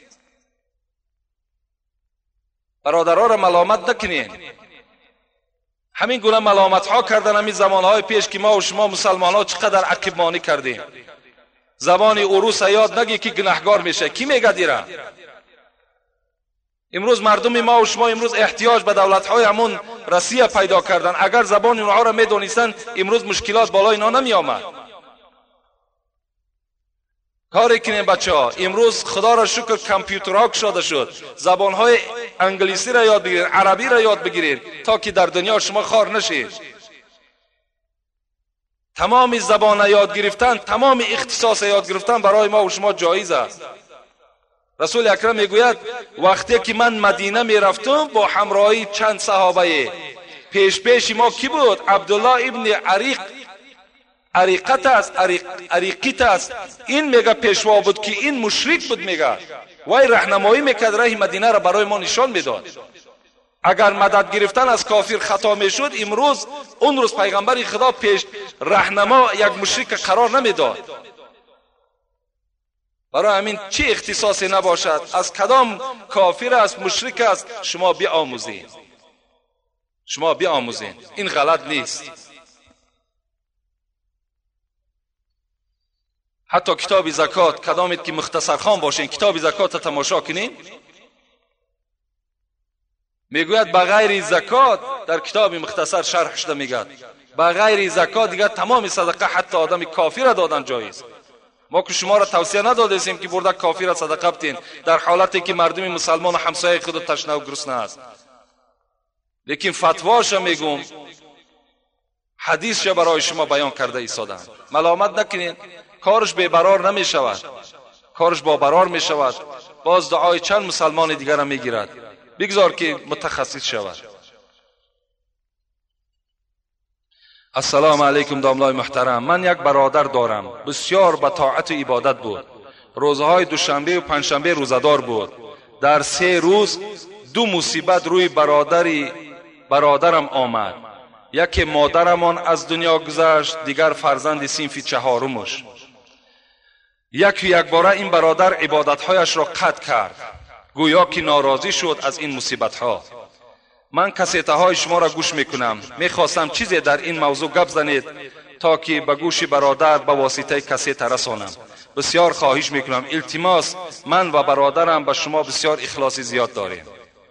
برادرها را ملامت نکنین. همین گونه ملامت ها کردن همین زمان های پیش که ما و شما مسلمان ها چقدر عقب مانی کردیم. زبان عروس یاد نگی که گناهگار میشه. کی میگه دیره؟ امروز مردم ما و شما امروز احتیاج به دولت های همون روسیه پیدا کردن. اگر زبان اونها را میدونستن امروز مشکلات بالای اینا نمی آمد. کاری کنین بچه ها، امروز خدا را شکر کامپیوترها شده شد، زبان های انگلیسی را یاد بگیرید، عربی را یاد بگیرید تا که در دنیا شما خار نشید. تمام زبان یاد گرفتن، تمام اختصاص یاد گرفتن برای ما و شما جایز است. رسول اکرم میگوید وقتی که من مدینه میرفتم با همراهی چند صحابه، پیش پیش ما کی بود؟ عبدالله ابن عریق عریقت است عریق عریقیت است. این میگه پیشوا بود که این مشرک بود، میگه وای راهنمایی میکرد، راه مدینه را برای ما نشان میداد. اگر مدد گرفتن از کافر خطا میشد، امروز اون روز پیغمبر خدا پیش راهنما یک مشرک قرار نمیداد. برای همین چه اختصاصی نباشد، از کدام کافر است مشرک است شما بیاموزین، شما بیاموزین، این غلط نیست. حتی کتاب زکات کدامید که مختصر خان باشین، کتاب زکات تماشا کنین، میگوید بغیر زکات، در کتاب مختصر شرح شده میگه بغیر زکات دیگه تمام صدقه حتی آدم کافر را دادن جایز. ما که شما را توصیه ندادیم که برده کافر را صدقه بدین در حالتی که مردم مسلمان و همسایه خود تشنه و گرسنه است. لیکن فتواش میگم، حدیثش برای شما بیان کرده ایستادم. ملامت نکنین، کارش بے برار نمی شود، کارش با برار می شود، باز دعای چند مسلمان دیگر را می گیرد. بگذار که متخصص شود. السلام علیکم داملای محترم، من یک برادر دارم، بسیار به طاعت و عبادت بود، روزهای دوشنبه و پنجشنبه روزدار بود. در سه روز دو مصیبت روی برادری برادرم آمد. یکی مادرمان از دنیا گذشت، دیگر فرزند صنف چهارمش. یک یک باره این برادر عبادتهایش را قطع کرد، گویا که ناراضی شد از این مصیبت ها. من کسیته های شما را گوش میکنم، میخواستم چیزی در این موضوع گپ زنید تا که به گوش برادر به واسطه کسیته رسانم. بسیار خواهش میکنم، التماس، من و برادرم به شما بسیار اخلاص زیاد داریم.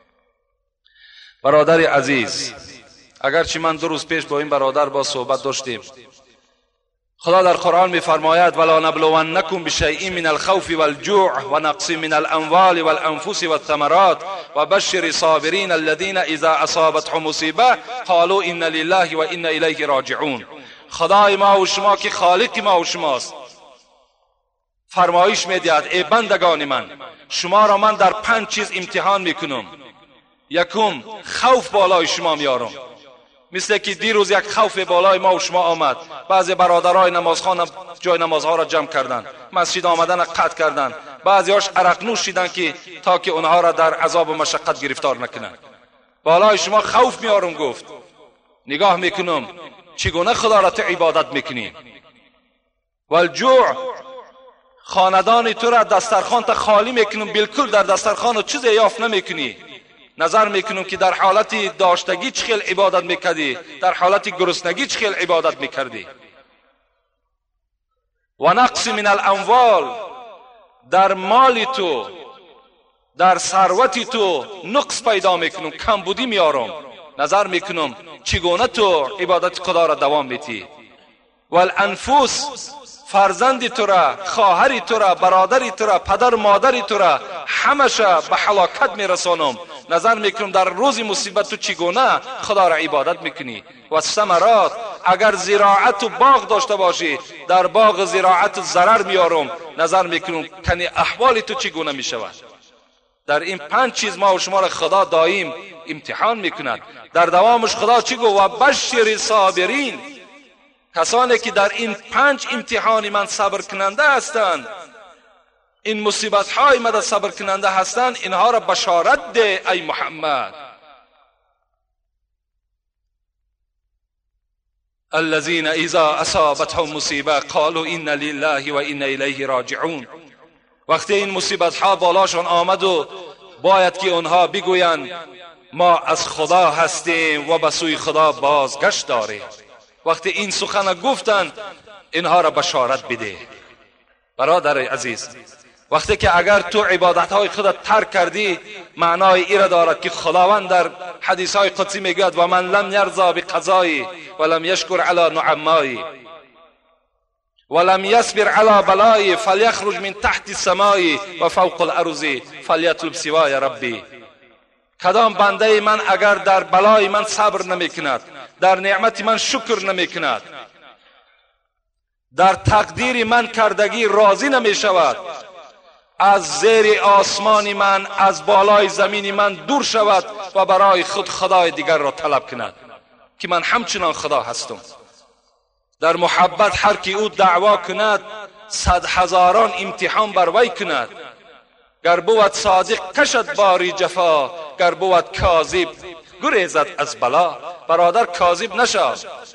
برادر عزیز، اگرچه من دو روز پیش با این برادر با صحبت داشتیم، خدا در قرآن میفرماید ولا نبلونکم بشیء من الخوف والجوع ونقص من الاموال والانفس والثمرات وبشر الصابرین الذين اذا اصابتهم مصیبه قالوا ان لله و انا الیه راجعون. خدای ما و شما که خالق ما و شماست فرمایش میدهد ای بندگان من، شما را من در پنج چیز امتحان میکنم. یکم، خوف بالای شما میارم، مثل که دیروز یک خوف بالای ما و شما آمد. بعضی برادرای نمازخوان جای نمازها را جمع کردند، مسجد آمدن قطع کردند، بعضی هاش عرق نوش شدند که تا که اونها را در عذاب و مشقت گرفتار نکنند. بالای شما خوف میارم. گفت نگاه میکنم چگونه خدا را تو عبادت میکنی. والجوع، خاندان تو را دسترخوان تا خالی میکنم، بالکل در دسترخوان چیزی یافت نمیکنی. نظر میکنم که در حالت داشتگی چه خیل عبادت میکردی، در حالت گرسنگی چه خیل عبادت میکردی. و نقص من الاموال، در مال تو در ثروت تو نقص پیدا میکنم، کمبودی میارم. نظر میکنم چگونه تو عبادت خدا را دوام میدی. والانفس، فرزند تو را، خواهر تو را، برادر تو را، پدر مادر تو را همشه به هلاکت میرسانم. نظر میکنم در روز مصیبت تو چگونه خدا را عبادت میکنی. و ثمرات، اگر زراعت و باغ داشته باشی در باغ زراعت ضرر میارم. نظر میکنم کنی احوال تو چگونه میشود. در این پنج چیز ما و شما را خدا دائم امتحان میکند. در دوامش خدا چی گفت؟ و بشر صابرین، کسانی که در این پنج امتحان من صبر کننده هستند، این مصیبت های من صبر کننده هستند، اینها را بشارت ده ای محمد. الذين اذا اصابتهم مصیبه قالوا ان لله و انا الیه راجعون. وقتی این مصیبت ها بالاشون آمد و باید که اونها بگویند ما از خدا هستیم و به سوی خدا بازگشت داریم. وقتی این سخن گفتند اینها را بشارت بده. برادر عزیز، وقتی که اگر تو عبادت های خودت ترک کردی، معنای این را دارد که خداوند در حدیث های قدسی میگوید و من لم یرضا بقضایی و لم یشکر علی نعمایی و لم یصبر علی بلایی فلیخرج من تحت السماء و فوق الارض فلیطلب سوای ربی. کدام بنده من اگر در بلای من صبر نمی کند، در نعمت من شکر نمی کند، در تقدیر من کردگی راضی نمی شود، از زیر آسمان من، از بالای زمین من دور شود و برای خود خدای دیگر را طلب کند که من همچنان خدا هستم. در محبت هر کی او دعوا کند، صد هزاران امتحان بر وی کند. گر بود صادق کشد باری جفا، گر بود کاذب گریزد از بلا. برادر کاذب نشو،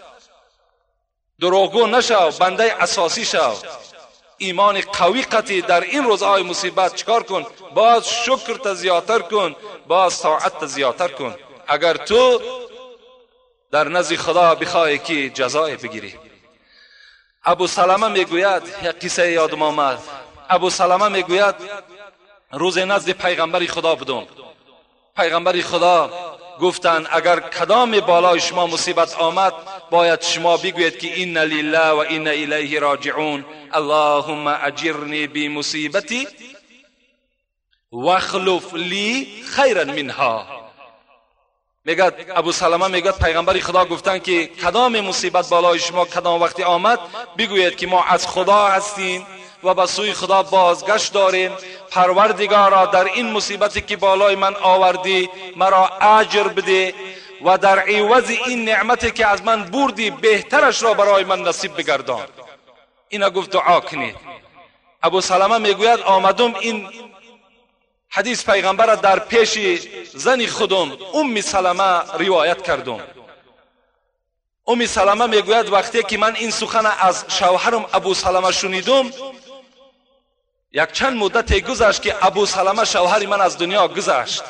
دروغگو نشو، بنده اساسی شو. ایمان قوی قطعی در این روزهای مصیبت چکار کن؟ باز شکر تا زیادتر کن، باز طاعت تا زیادتر کن، اگر تو در نزد خدا بخواهی که جزای بگیری. ابو سلمه میگوید، یک قصه یادم آمد. ابو سلمه میگوید روز نزد پیغمبر خدا بودم. پیغمبر خدا گفتند اگر کدام بالای شما مصیبت آمد باید شما بگویید که این لله و این الیه راجعون، اللهم اجرنی بمصیبتی واخلف لی خیرا منها. میگه ابو سلمه میگه پیغمبر خدا گفتند که کدام مصیبت بالای شما کدام وقتی آمد بگویید که ما از خدا هستیم و به سوی خدا بازگشت داریم. پروردگارا در این مصیبتی که بالای من آوردی مرا اجر بده و در عوض این نعمتی که از من بردی بهترش را برای من نصیب بگردان. اینا گفت دعا کنید. ابو سلمه میگوید آمدم این حدیث پیغمبر را در پیش زن خودم ام سلمه روایت کردم. ام سلمه میگوید وقتی که من این سخن از شوهرم ابو سلمه شنیدم، یک چند مدت گذشت که ابو سلمه شوهر من از دنیا گذشت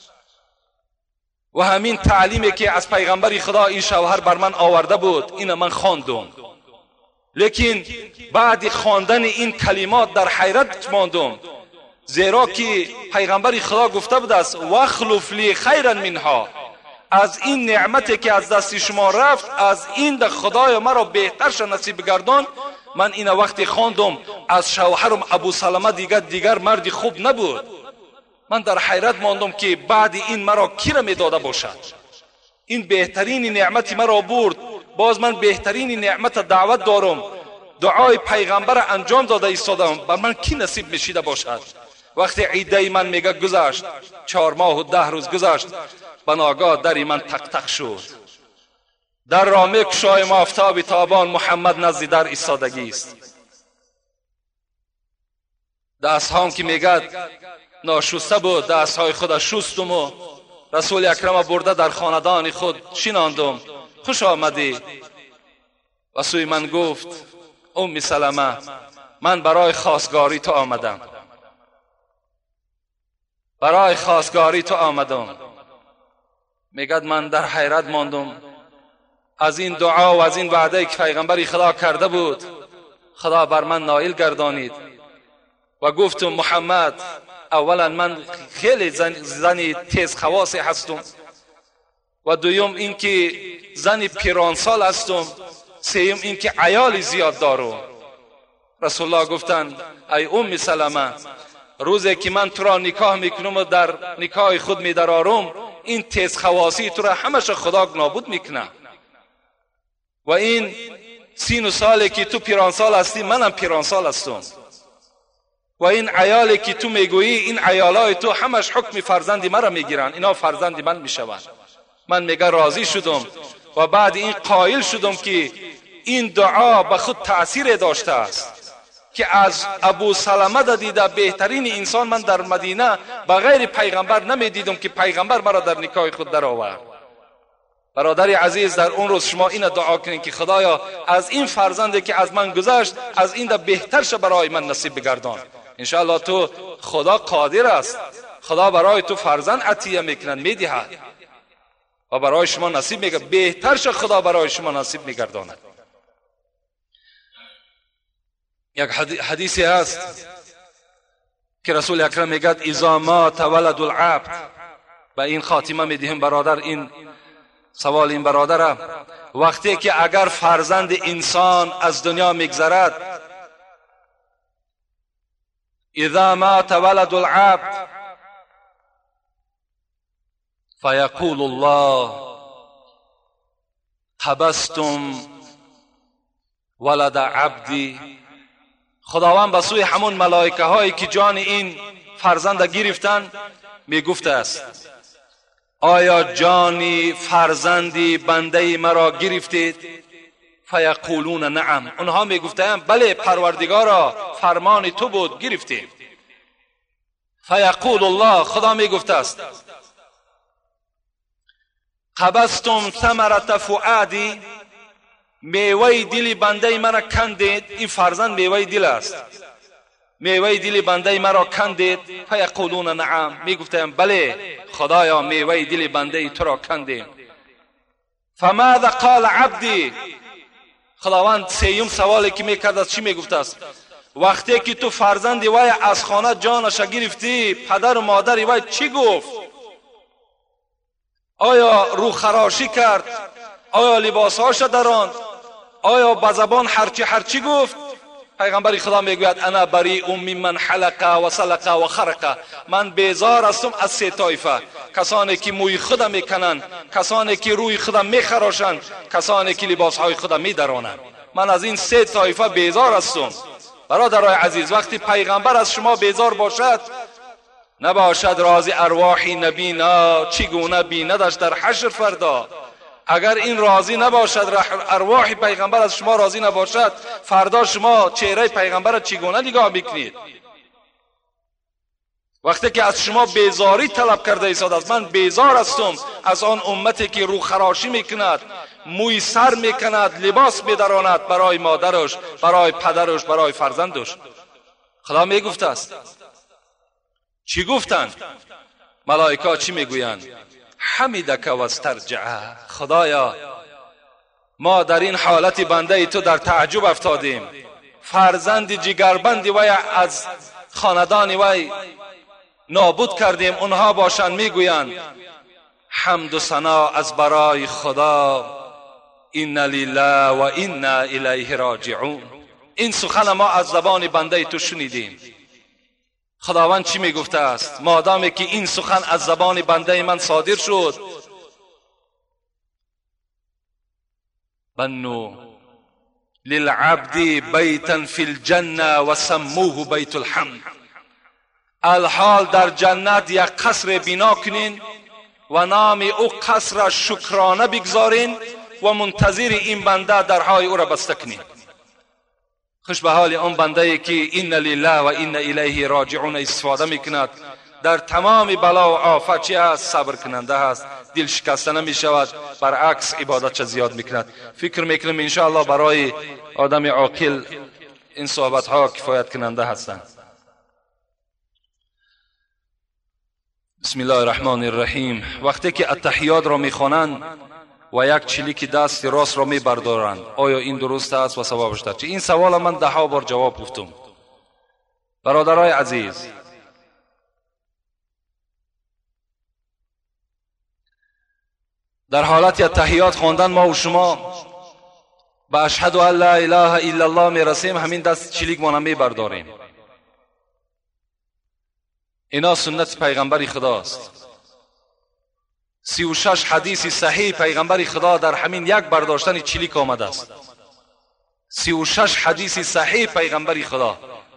و همین تعلیمی که از پیغمبر خدا این شوهر بر من آورده بود این من خواندم. لیکن بعد خواندن این کلمات در حیرت ماندم، زیرا که پیغمبر خدا گفته بود است واخلف لی خیرا منها، از این نعمتی که از دست شما رفت از این در خدای مرا بهترش نصیب گردان. من این وقتی خواندم از شوهرم ابو سلمه دیگر دیگر مرد خوب نبود. من در حیرت ماندم که بعد این مرا کی را می داده باشد؟ این بهترین نعمتی مرا برد، باز من بهترین نعمت دعوت دارم، دعای پیغمبر انجام داده ایستادم، بر من کی نصیب میشیده باشد؟ وقتی عیده من میگه گذشت، چهار ماه و ده روز گذشت، بناگاه دری من تق تق شد. در را میگشایم، آفتاب تابان محمد نزد در ایستادگی است. دستهام که میگه ناشسته بود، دستهای خود شستم و رسول اکرم برده در خاندان خود شیناندم. خوش آمدی. و سوی من گفت ام سلمه من برای خواستگاری تو آمدم، برای خواستگاری تو آمدم. میگد من در حیرت ماندم از این دعا و از این وعده که پیغمبر خدا کرده بود خدا بر من نائل گردانید و گفتم محمد اولا من خیلی زن, زنی تیز خواصی هستم و دویم این که زنی پیرانسال هستم، سیم این که عیال زیاد دارم. رسول الله گفتند ای ام سلمه روزی که من تو را نکاح میکنم و در نکاح خود میدرارم این تیز خواصی تو را همش خدا نابود میکنه و این سین و سالی که تو پیرانسال هستی منم پیرانسال هستم و این عیالی که تو میگویی این عیالای تو همش حکم فرزندی مرا میگیرن، اینا فرزندی من میشوند. من میگه راضی شدم و بعد این قائل شدم که این دعا به خود تأثیر داشته است که از ابو سلمه دیده بهترین انسان من در مدینه بغیر پیغمبر نمیدیدم که پیغمبر مرا در نکاح خود در آورد. برادر عزیز در اون روز شما این دعا کنید که خدایا از این فرزندی که از من گذشت از این ده بهترش برای من نصیب بگردان. انشاءالله تو خدا قادر است، خدا برای تو فرزند عطیه میکنن میدهد و برای شما نصیب میگه، بهترش خدا برای شما نصیب میگرداند. یک حدیثی هست که رسول اکرم میگه اذا مات ولد العبد، به این خاتمه میدیم برادر این سوال این برادر، وقتی که اگر فرزند انسان از دنیا میگذرد اذا مات ولد العبد فيقول الله قبضتم ولد عبدی. خداوند به سوی همون ملائکه هایی که جان این فرزند گرفتن می گفته است آیا جانی فرزندی بنده مرا گرفتید؟ فیقولون نعم. اونها می گفتند بله پروردگارا، فرمان تو بود گرفتیم. فیقول الله، خدا می گفته است قبضتم ثمرة فؤادی، میوه دل بنده مرا کندید. این فرزند میوه دل است، میوه دل بنده مرا کندید. فیقولون نعم، می گفتند بله خدایا میوه دل بنده تو را کندیم. فماذا قال عبدی، خداوند سیوم سوالی که می کرد چی می گفته است؟ وقتی که تو فرزند وی از خانه جانش گرفتی پدر و مادر وی چی گفت؟ آیا رو خراشی کرد؟ آیا لباسهاش دراند؟ آیا به زبان هرچی هرچی گفت؟ پیغمبر خدا میگوید انا بریء ممن حلق و سلق و خرق، من بیزار هستم از سه طایفه، کسانی که موی خود میکنند، کسانی که روی خود میخراشند، کسانی که لباسهای خود میدرانند. من از این سه طایفه بیزار هستم. برادرای عزیز، وقتی پیغمبر از شما بیزار باشد، نباشد راضی ارواحی نبینا چگونه بیندش در حشر فردا. اگر این راضی نباشد، ارواح پیغمبر از شما راضی نباشد، فردا شما چهره پیغمبر چگونه نگاه میکنید؟ وقتی که از شما بیزاری طلب کرده ایستاده است، من بیزار هستم از آن امتی که رو خراشی میکند، موی سر میکند، لباس میدراند برای مادرش، برای پدرش، برای فرزندش. خدا میگفته است. چی گفتند؟ ملائکه چی میگویند؟ حمیدک و استرجع. خدایا ما در این حالت بنده تو در تعجب افتادیم، فرزند جگربند وی از خاندان وی نابود کردیم. اونها باشند میگویند حمد و ثنا از برای خدا، ان لله و انا الیه راجعون. این سخن ما از زبان بنده تو شنیدیم. خداوند چی میگفته است؟ مادامی که این سخن از زبان بنده من صادر شد، بنو للعبد بیتا فی الجنه و سموه بیت الحمد. الحال در جنت یک قصر بنا کنین و نام او قصر شکرانه بگذارین و منتظر این بنده درهای او را بسته کنین. خوش به حال اون بنده که ان لله و انا الیه راجعون استفاده میکند. در تمام بلا و آفت چی است؟ صبر کننده است، دل شکسته نمی شود، برعکس عبادت چه زیاد میکند. فکر میکنم ان شاء الله برای آدم عاقل این صحبت ها کفایت کننده هستند. بسم الله الرحمن الرحیم. وقتی که التحیات را میخوانند و یک چلیک دست راست را میبردارند، آیا این درست است و ثوابش در چه؟ این سوال من ده ها بار جواب گفتم. برادرای عزیز، در حالت التحیات خواندن ما و شما به اشهد ان لا اله الا الله میرسیم، همین دست چلیک ما میبرداریم. اینا سنت پیغمبر خداست. سی و شش حدیث صحیح پیغمبر خدا در همین یک برداشتن چلیک آمده است. سی و شش حدیث صحیح پیغمبر خدا.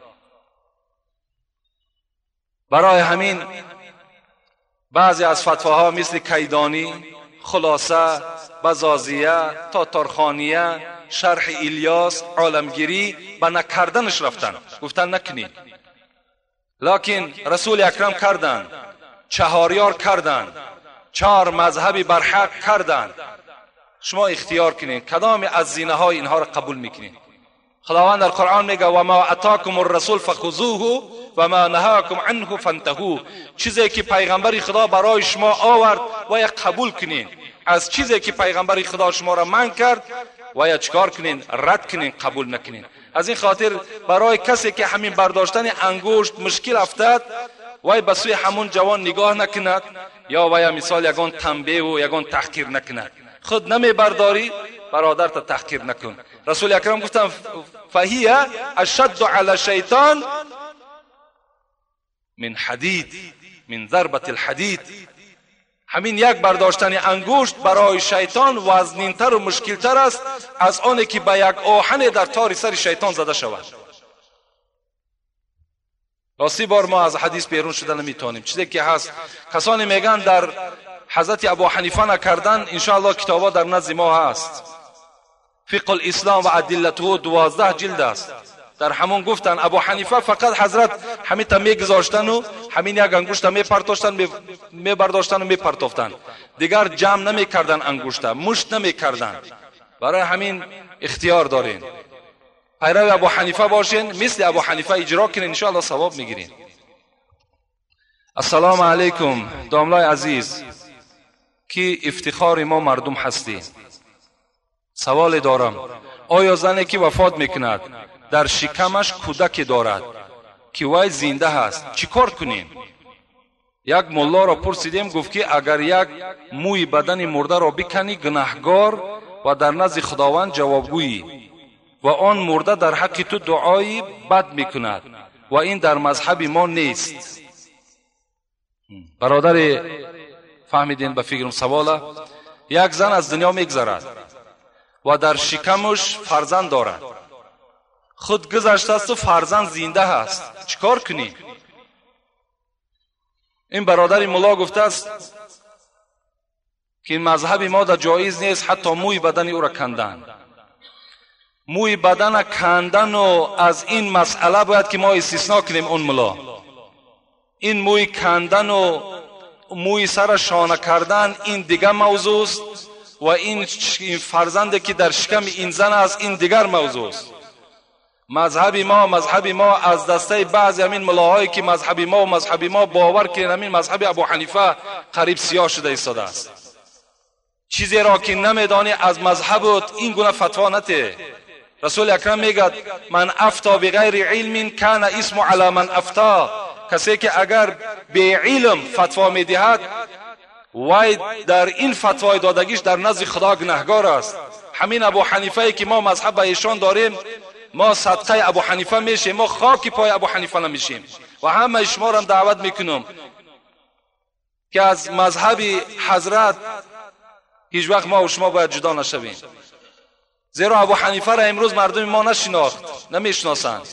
برای همین بعضی از فتواها مثل کیدانی، خلاصه، بزازیه، تاتارخانیه، شرح الیاس، عالمگیری به نکردنش رفتن، گفتن نکنید. لکن رسول اکرم کردند، چهاریار کردند، چهار مذهبی برحق کردند. شما اختیار کنید کدام از زینه های اینها را قبول میکنید. خداوند در قرآن میگه و ما اتاکم الرسول فخذوه و ما نهاکم عنه فانتهوا. چیزی که پیغمبر خدا برای شما آورد و یا قبول کنید، از چیزی که پیغمبر خدا شما را منع کرد و یا چکار کنید؟ رد کنید، قبول نکنید. از این خاطر برای کسی که همین برداشتن انگشت مشکل افتاد، وای به سوی همون جوان نگاه نکند یا وای مثال یگان تنبیه و یگان تحقیر نکند. خود نمی برداری، برادر تا تحقیر نکن. رسول اکرم گفتن فهیه اشد علی شیطان من حدید، من ضربت الحدید. همین یک برداشتن انگشت برای شیطان وزنینتر و مشکلتر است از آنی که به یک آهن در تار سر شیطان زده شود. راستی بار ما از حدیث بیرون شده نمیتونیم. چیزی که هست کسانی میگن در حضرت ابو حنیفه نکردن، انشاءالله کتابا در نزد ما هست. فقه الاسلام و ادلته دوازده جلد است. در همون گفتن ابو حنیفه فقط حضرت همین تا میگذاشتن و همین یک انگشت میپرتاشتن میبرداشتن و میپرتافتن، دیگر جمع نمیکردن، انگشت مشت نمیکردن. برای همین اختیار دارین، پیرو ابو حنیفه باشین، مثل ابو حنیفه اجرا کنین، انشاءالله ثواب میگیرین. السلام علیکم داملای عزیز، کی افتخار ما مردم هستی. سوال دارم، آیا زنی که وفات میکند در شکمش کودک دارد که وای زنده هست چی کار کنیم؟ یک ملا را پرسیدیم، گفت که اگر یک موی بدن مرده را بکنی گناهگار و در نزد خداوند جوابگویی و آن مرده در حق تو دعایی بد میکند و این در مذهب ما نیست. برادر فهمیدین به فکرم سواله؟ یک زن از دنیا میگذرد و در شکمش فرزند دارد، خود گذشته است و فرزند زنده است، چیکار کنی؟ این برادر مولا گفته است که این مذهب ما در جایز نیست حتی موی بدن او را کندن. موی بدن کندن و از این مسئله باید که ما استثناء کنیم. اون مولا این موی کندن و موی سر شانه کردن این دیگر موضوع است و این فرزندی که در شکم این زن است این دیگر موضوع است. مذهب ما مذهب ما از دسته بعضی همین ملاهایی که مذهب ما و مذهب ما باور کردن همین مذهب ابو حنیفه قریب سیاه شده ایستاده است. چیزی را که نمیدانی از مذهبت این گونه فتوا نده. رسول اکرم میگه من افتا بغیر علم کان اسم علی من افتا، کسی که اگر به علم فتوا میدهد وای در این فتوای دادگیش در نزد خدا گناهگار است. همین ابو حنیفه که ما مذهب ایشان داریم، ما صدقه ابو حنیفه میشیم، ما خاک پای ابو حنیفه نمیشیم. و همه شما را دعوت میکنم که از مذهب حضرت هیچ وقت ما و شما باید جدا نشویم، زیرا ابو حنیفه را امروز مردم ما نشناخت، نمیشناسند.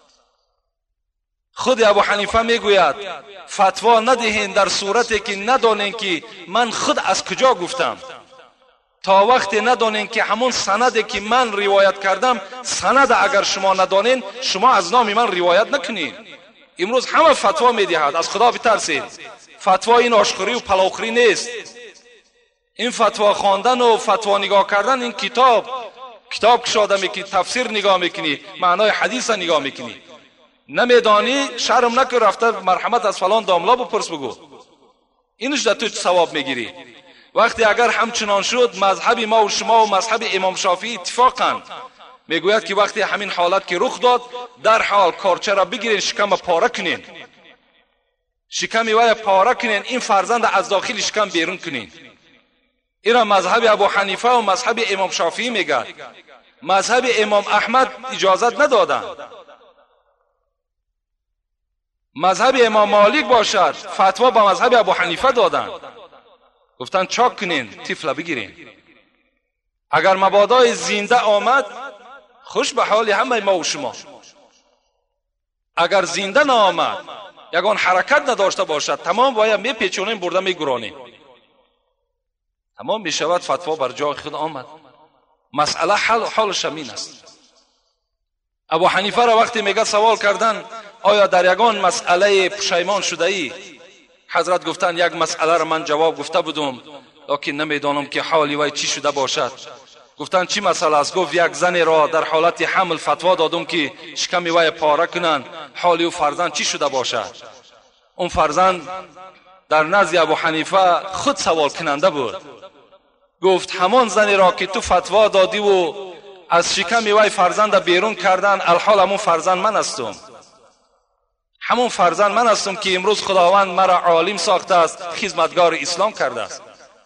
خود ابو حنیفه میگوید فتوا ندهین در صورتی که ندانین که من خود از کجا گفتم. تا وقتی ندانین که همون سندی که من روایت کردم سند اگر شما ندانین شما از نام من روایت نکنین. امروز همه فتوا میدهد، از خدا بترسید. فتوا این آشخوری و پلاخوری نیست. این فتوا خواندن و فتوا نگاه کردن این کتاب کتاب کشاده میکنی، تفسیر نگاه میکنی، معنای حدیث نگاه میکنی، نمیدانی شرم نکن رفته مرحمت از فلان داملا بپرس بگو، اینش در تو ثواب میگیری. وقتی اگر همچنان شد مذهب ما و شما و مذهب امام شافعی اتفاقا میگوید که وقتی همین حالت که رخ داد در حال کارچه را بگیرین شکم پاره کنین، شکم وای پاره کنین، این فرزند از داخل شکم بیرون کنین. اینا مذهب ابو حنیفه و مذهب امام شافعی میگه. مذهب امام احمد اجازت ندادن. مذهب امام مالک باشد فتوا با مذهب ابو حنیفه دادن، گفتن چاک کنین، طفل بگیرین. اگر مبادا زنده آمد خوش به حال همه ما و شما. اگر زنده نآمد یگان حرکت نداشته باشد تمام باید میپیچونیم برده میگرانیم، تمام میشود فتوا بر جای خود آمد. مسئله حل حالش همین است. ابو حنیفه را وقتی میگه سوال کردن آیا در یگان مسئله پشیمان شده ای؟ حضرت گفتن یک مسئله را من جواب گفته بودم لیکن نمیدانم که حالی وای چی شده باشد. گفتن چی مسئله است؟ گفت یک زن را در حالت حمل فتوا دادم که شکم وای پاره کنن، حالی و فرزند چی شده باشد؟ اون فرزند در نزد ابو حنیفه خود سوال کننده بود. گفت همان زنی را که تو فتوا دادی و از شکم وای فرزند بیرون کردن الحال همون فرزند من هستم، همون فرزند من هستم که امروز خداوند مرا عالم ساخته است، خدمتگار اسلام کرده است.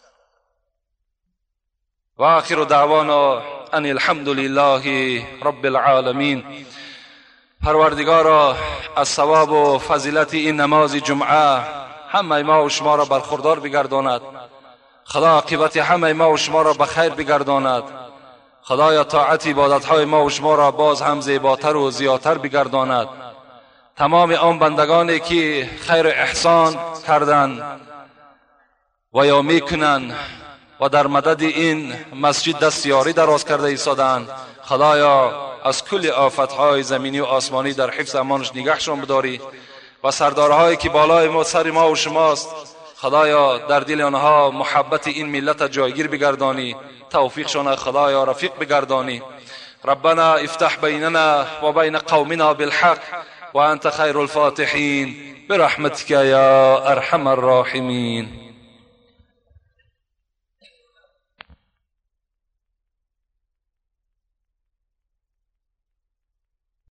و آخر دعوانا ان الحمد لله رب العالمین. پروردگارا از ثواب و فضیلت این نماز جمعه همه ما و شما را برخوردار بگرداند. خدا عاقبت همه ما و شما را به خیر بگرداند. خدایا طاعت عبادت های ما و شما را باز هم زیباتر و زیادتر بگرداند. تمام آن بندگانی که خیر و احسان کردند و یا میکنند و در مدد این مسجد دستیاری دراز کرده ایستادند، خدایا از کل آفتهای زمینی و آسمانی در حفظ امانش نگهشان بداری و سردارهایی که بالای ما سر ما و شماست، خدایا در دل آنها محبت این ملت جایگیر بگردانی، توفیقشان خدایا رفیق بگردانی. ربنا افتح بیننا و بین قومنا بالحق و انت خیر الفاتحین برحمتك یا ارحم الراحمین.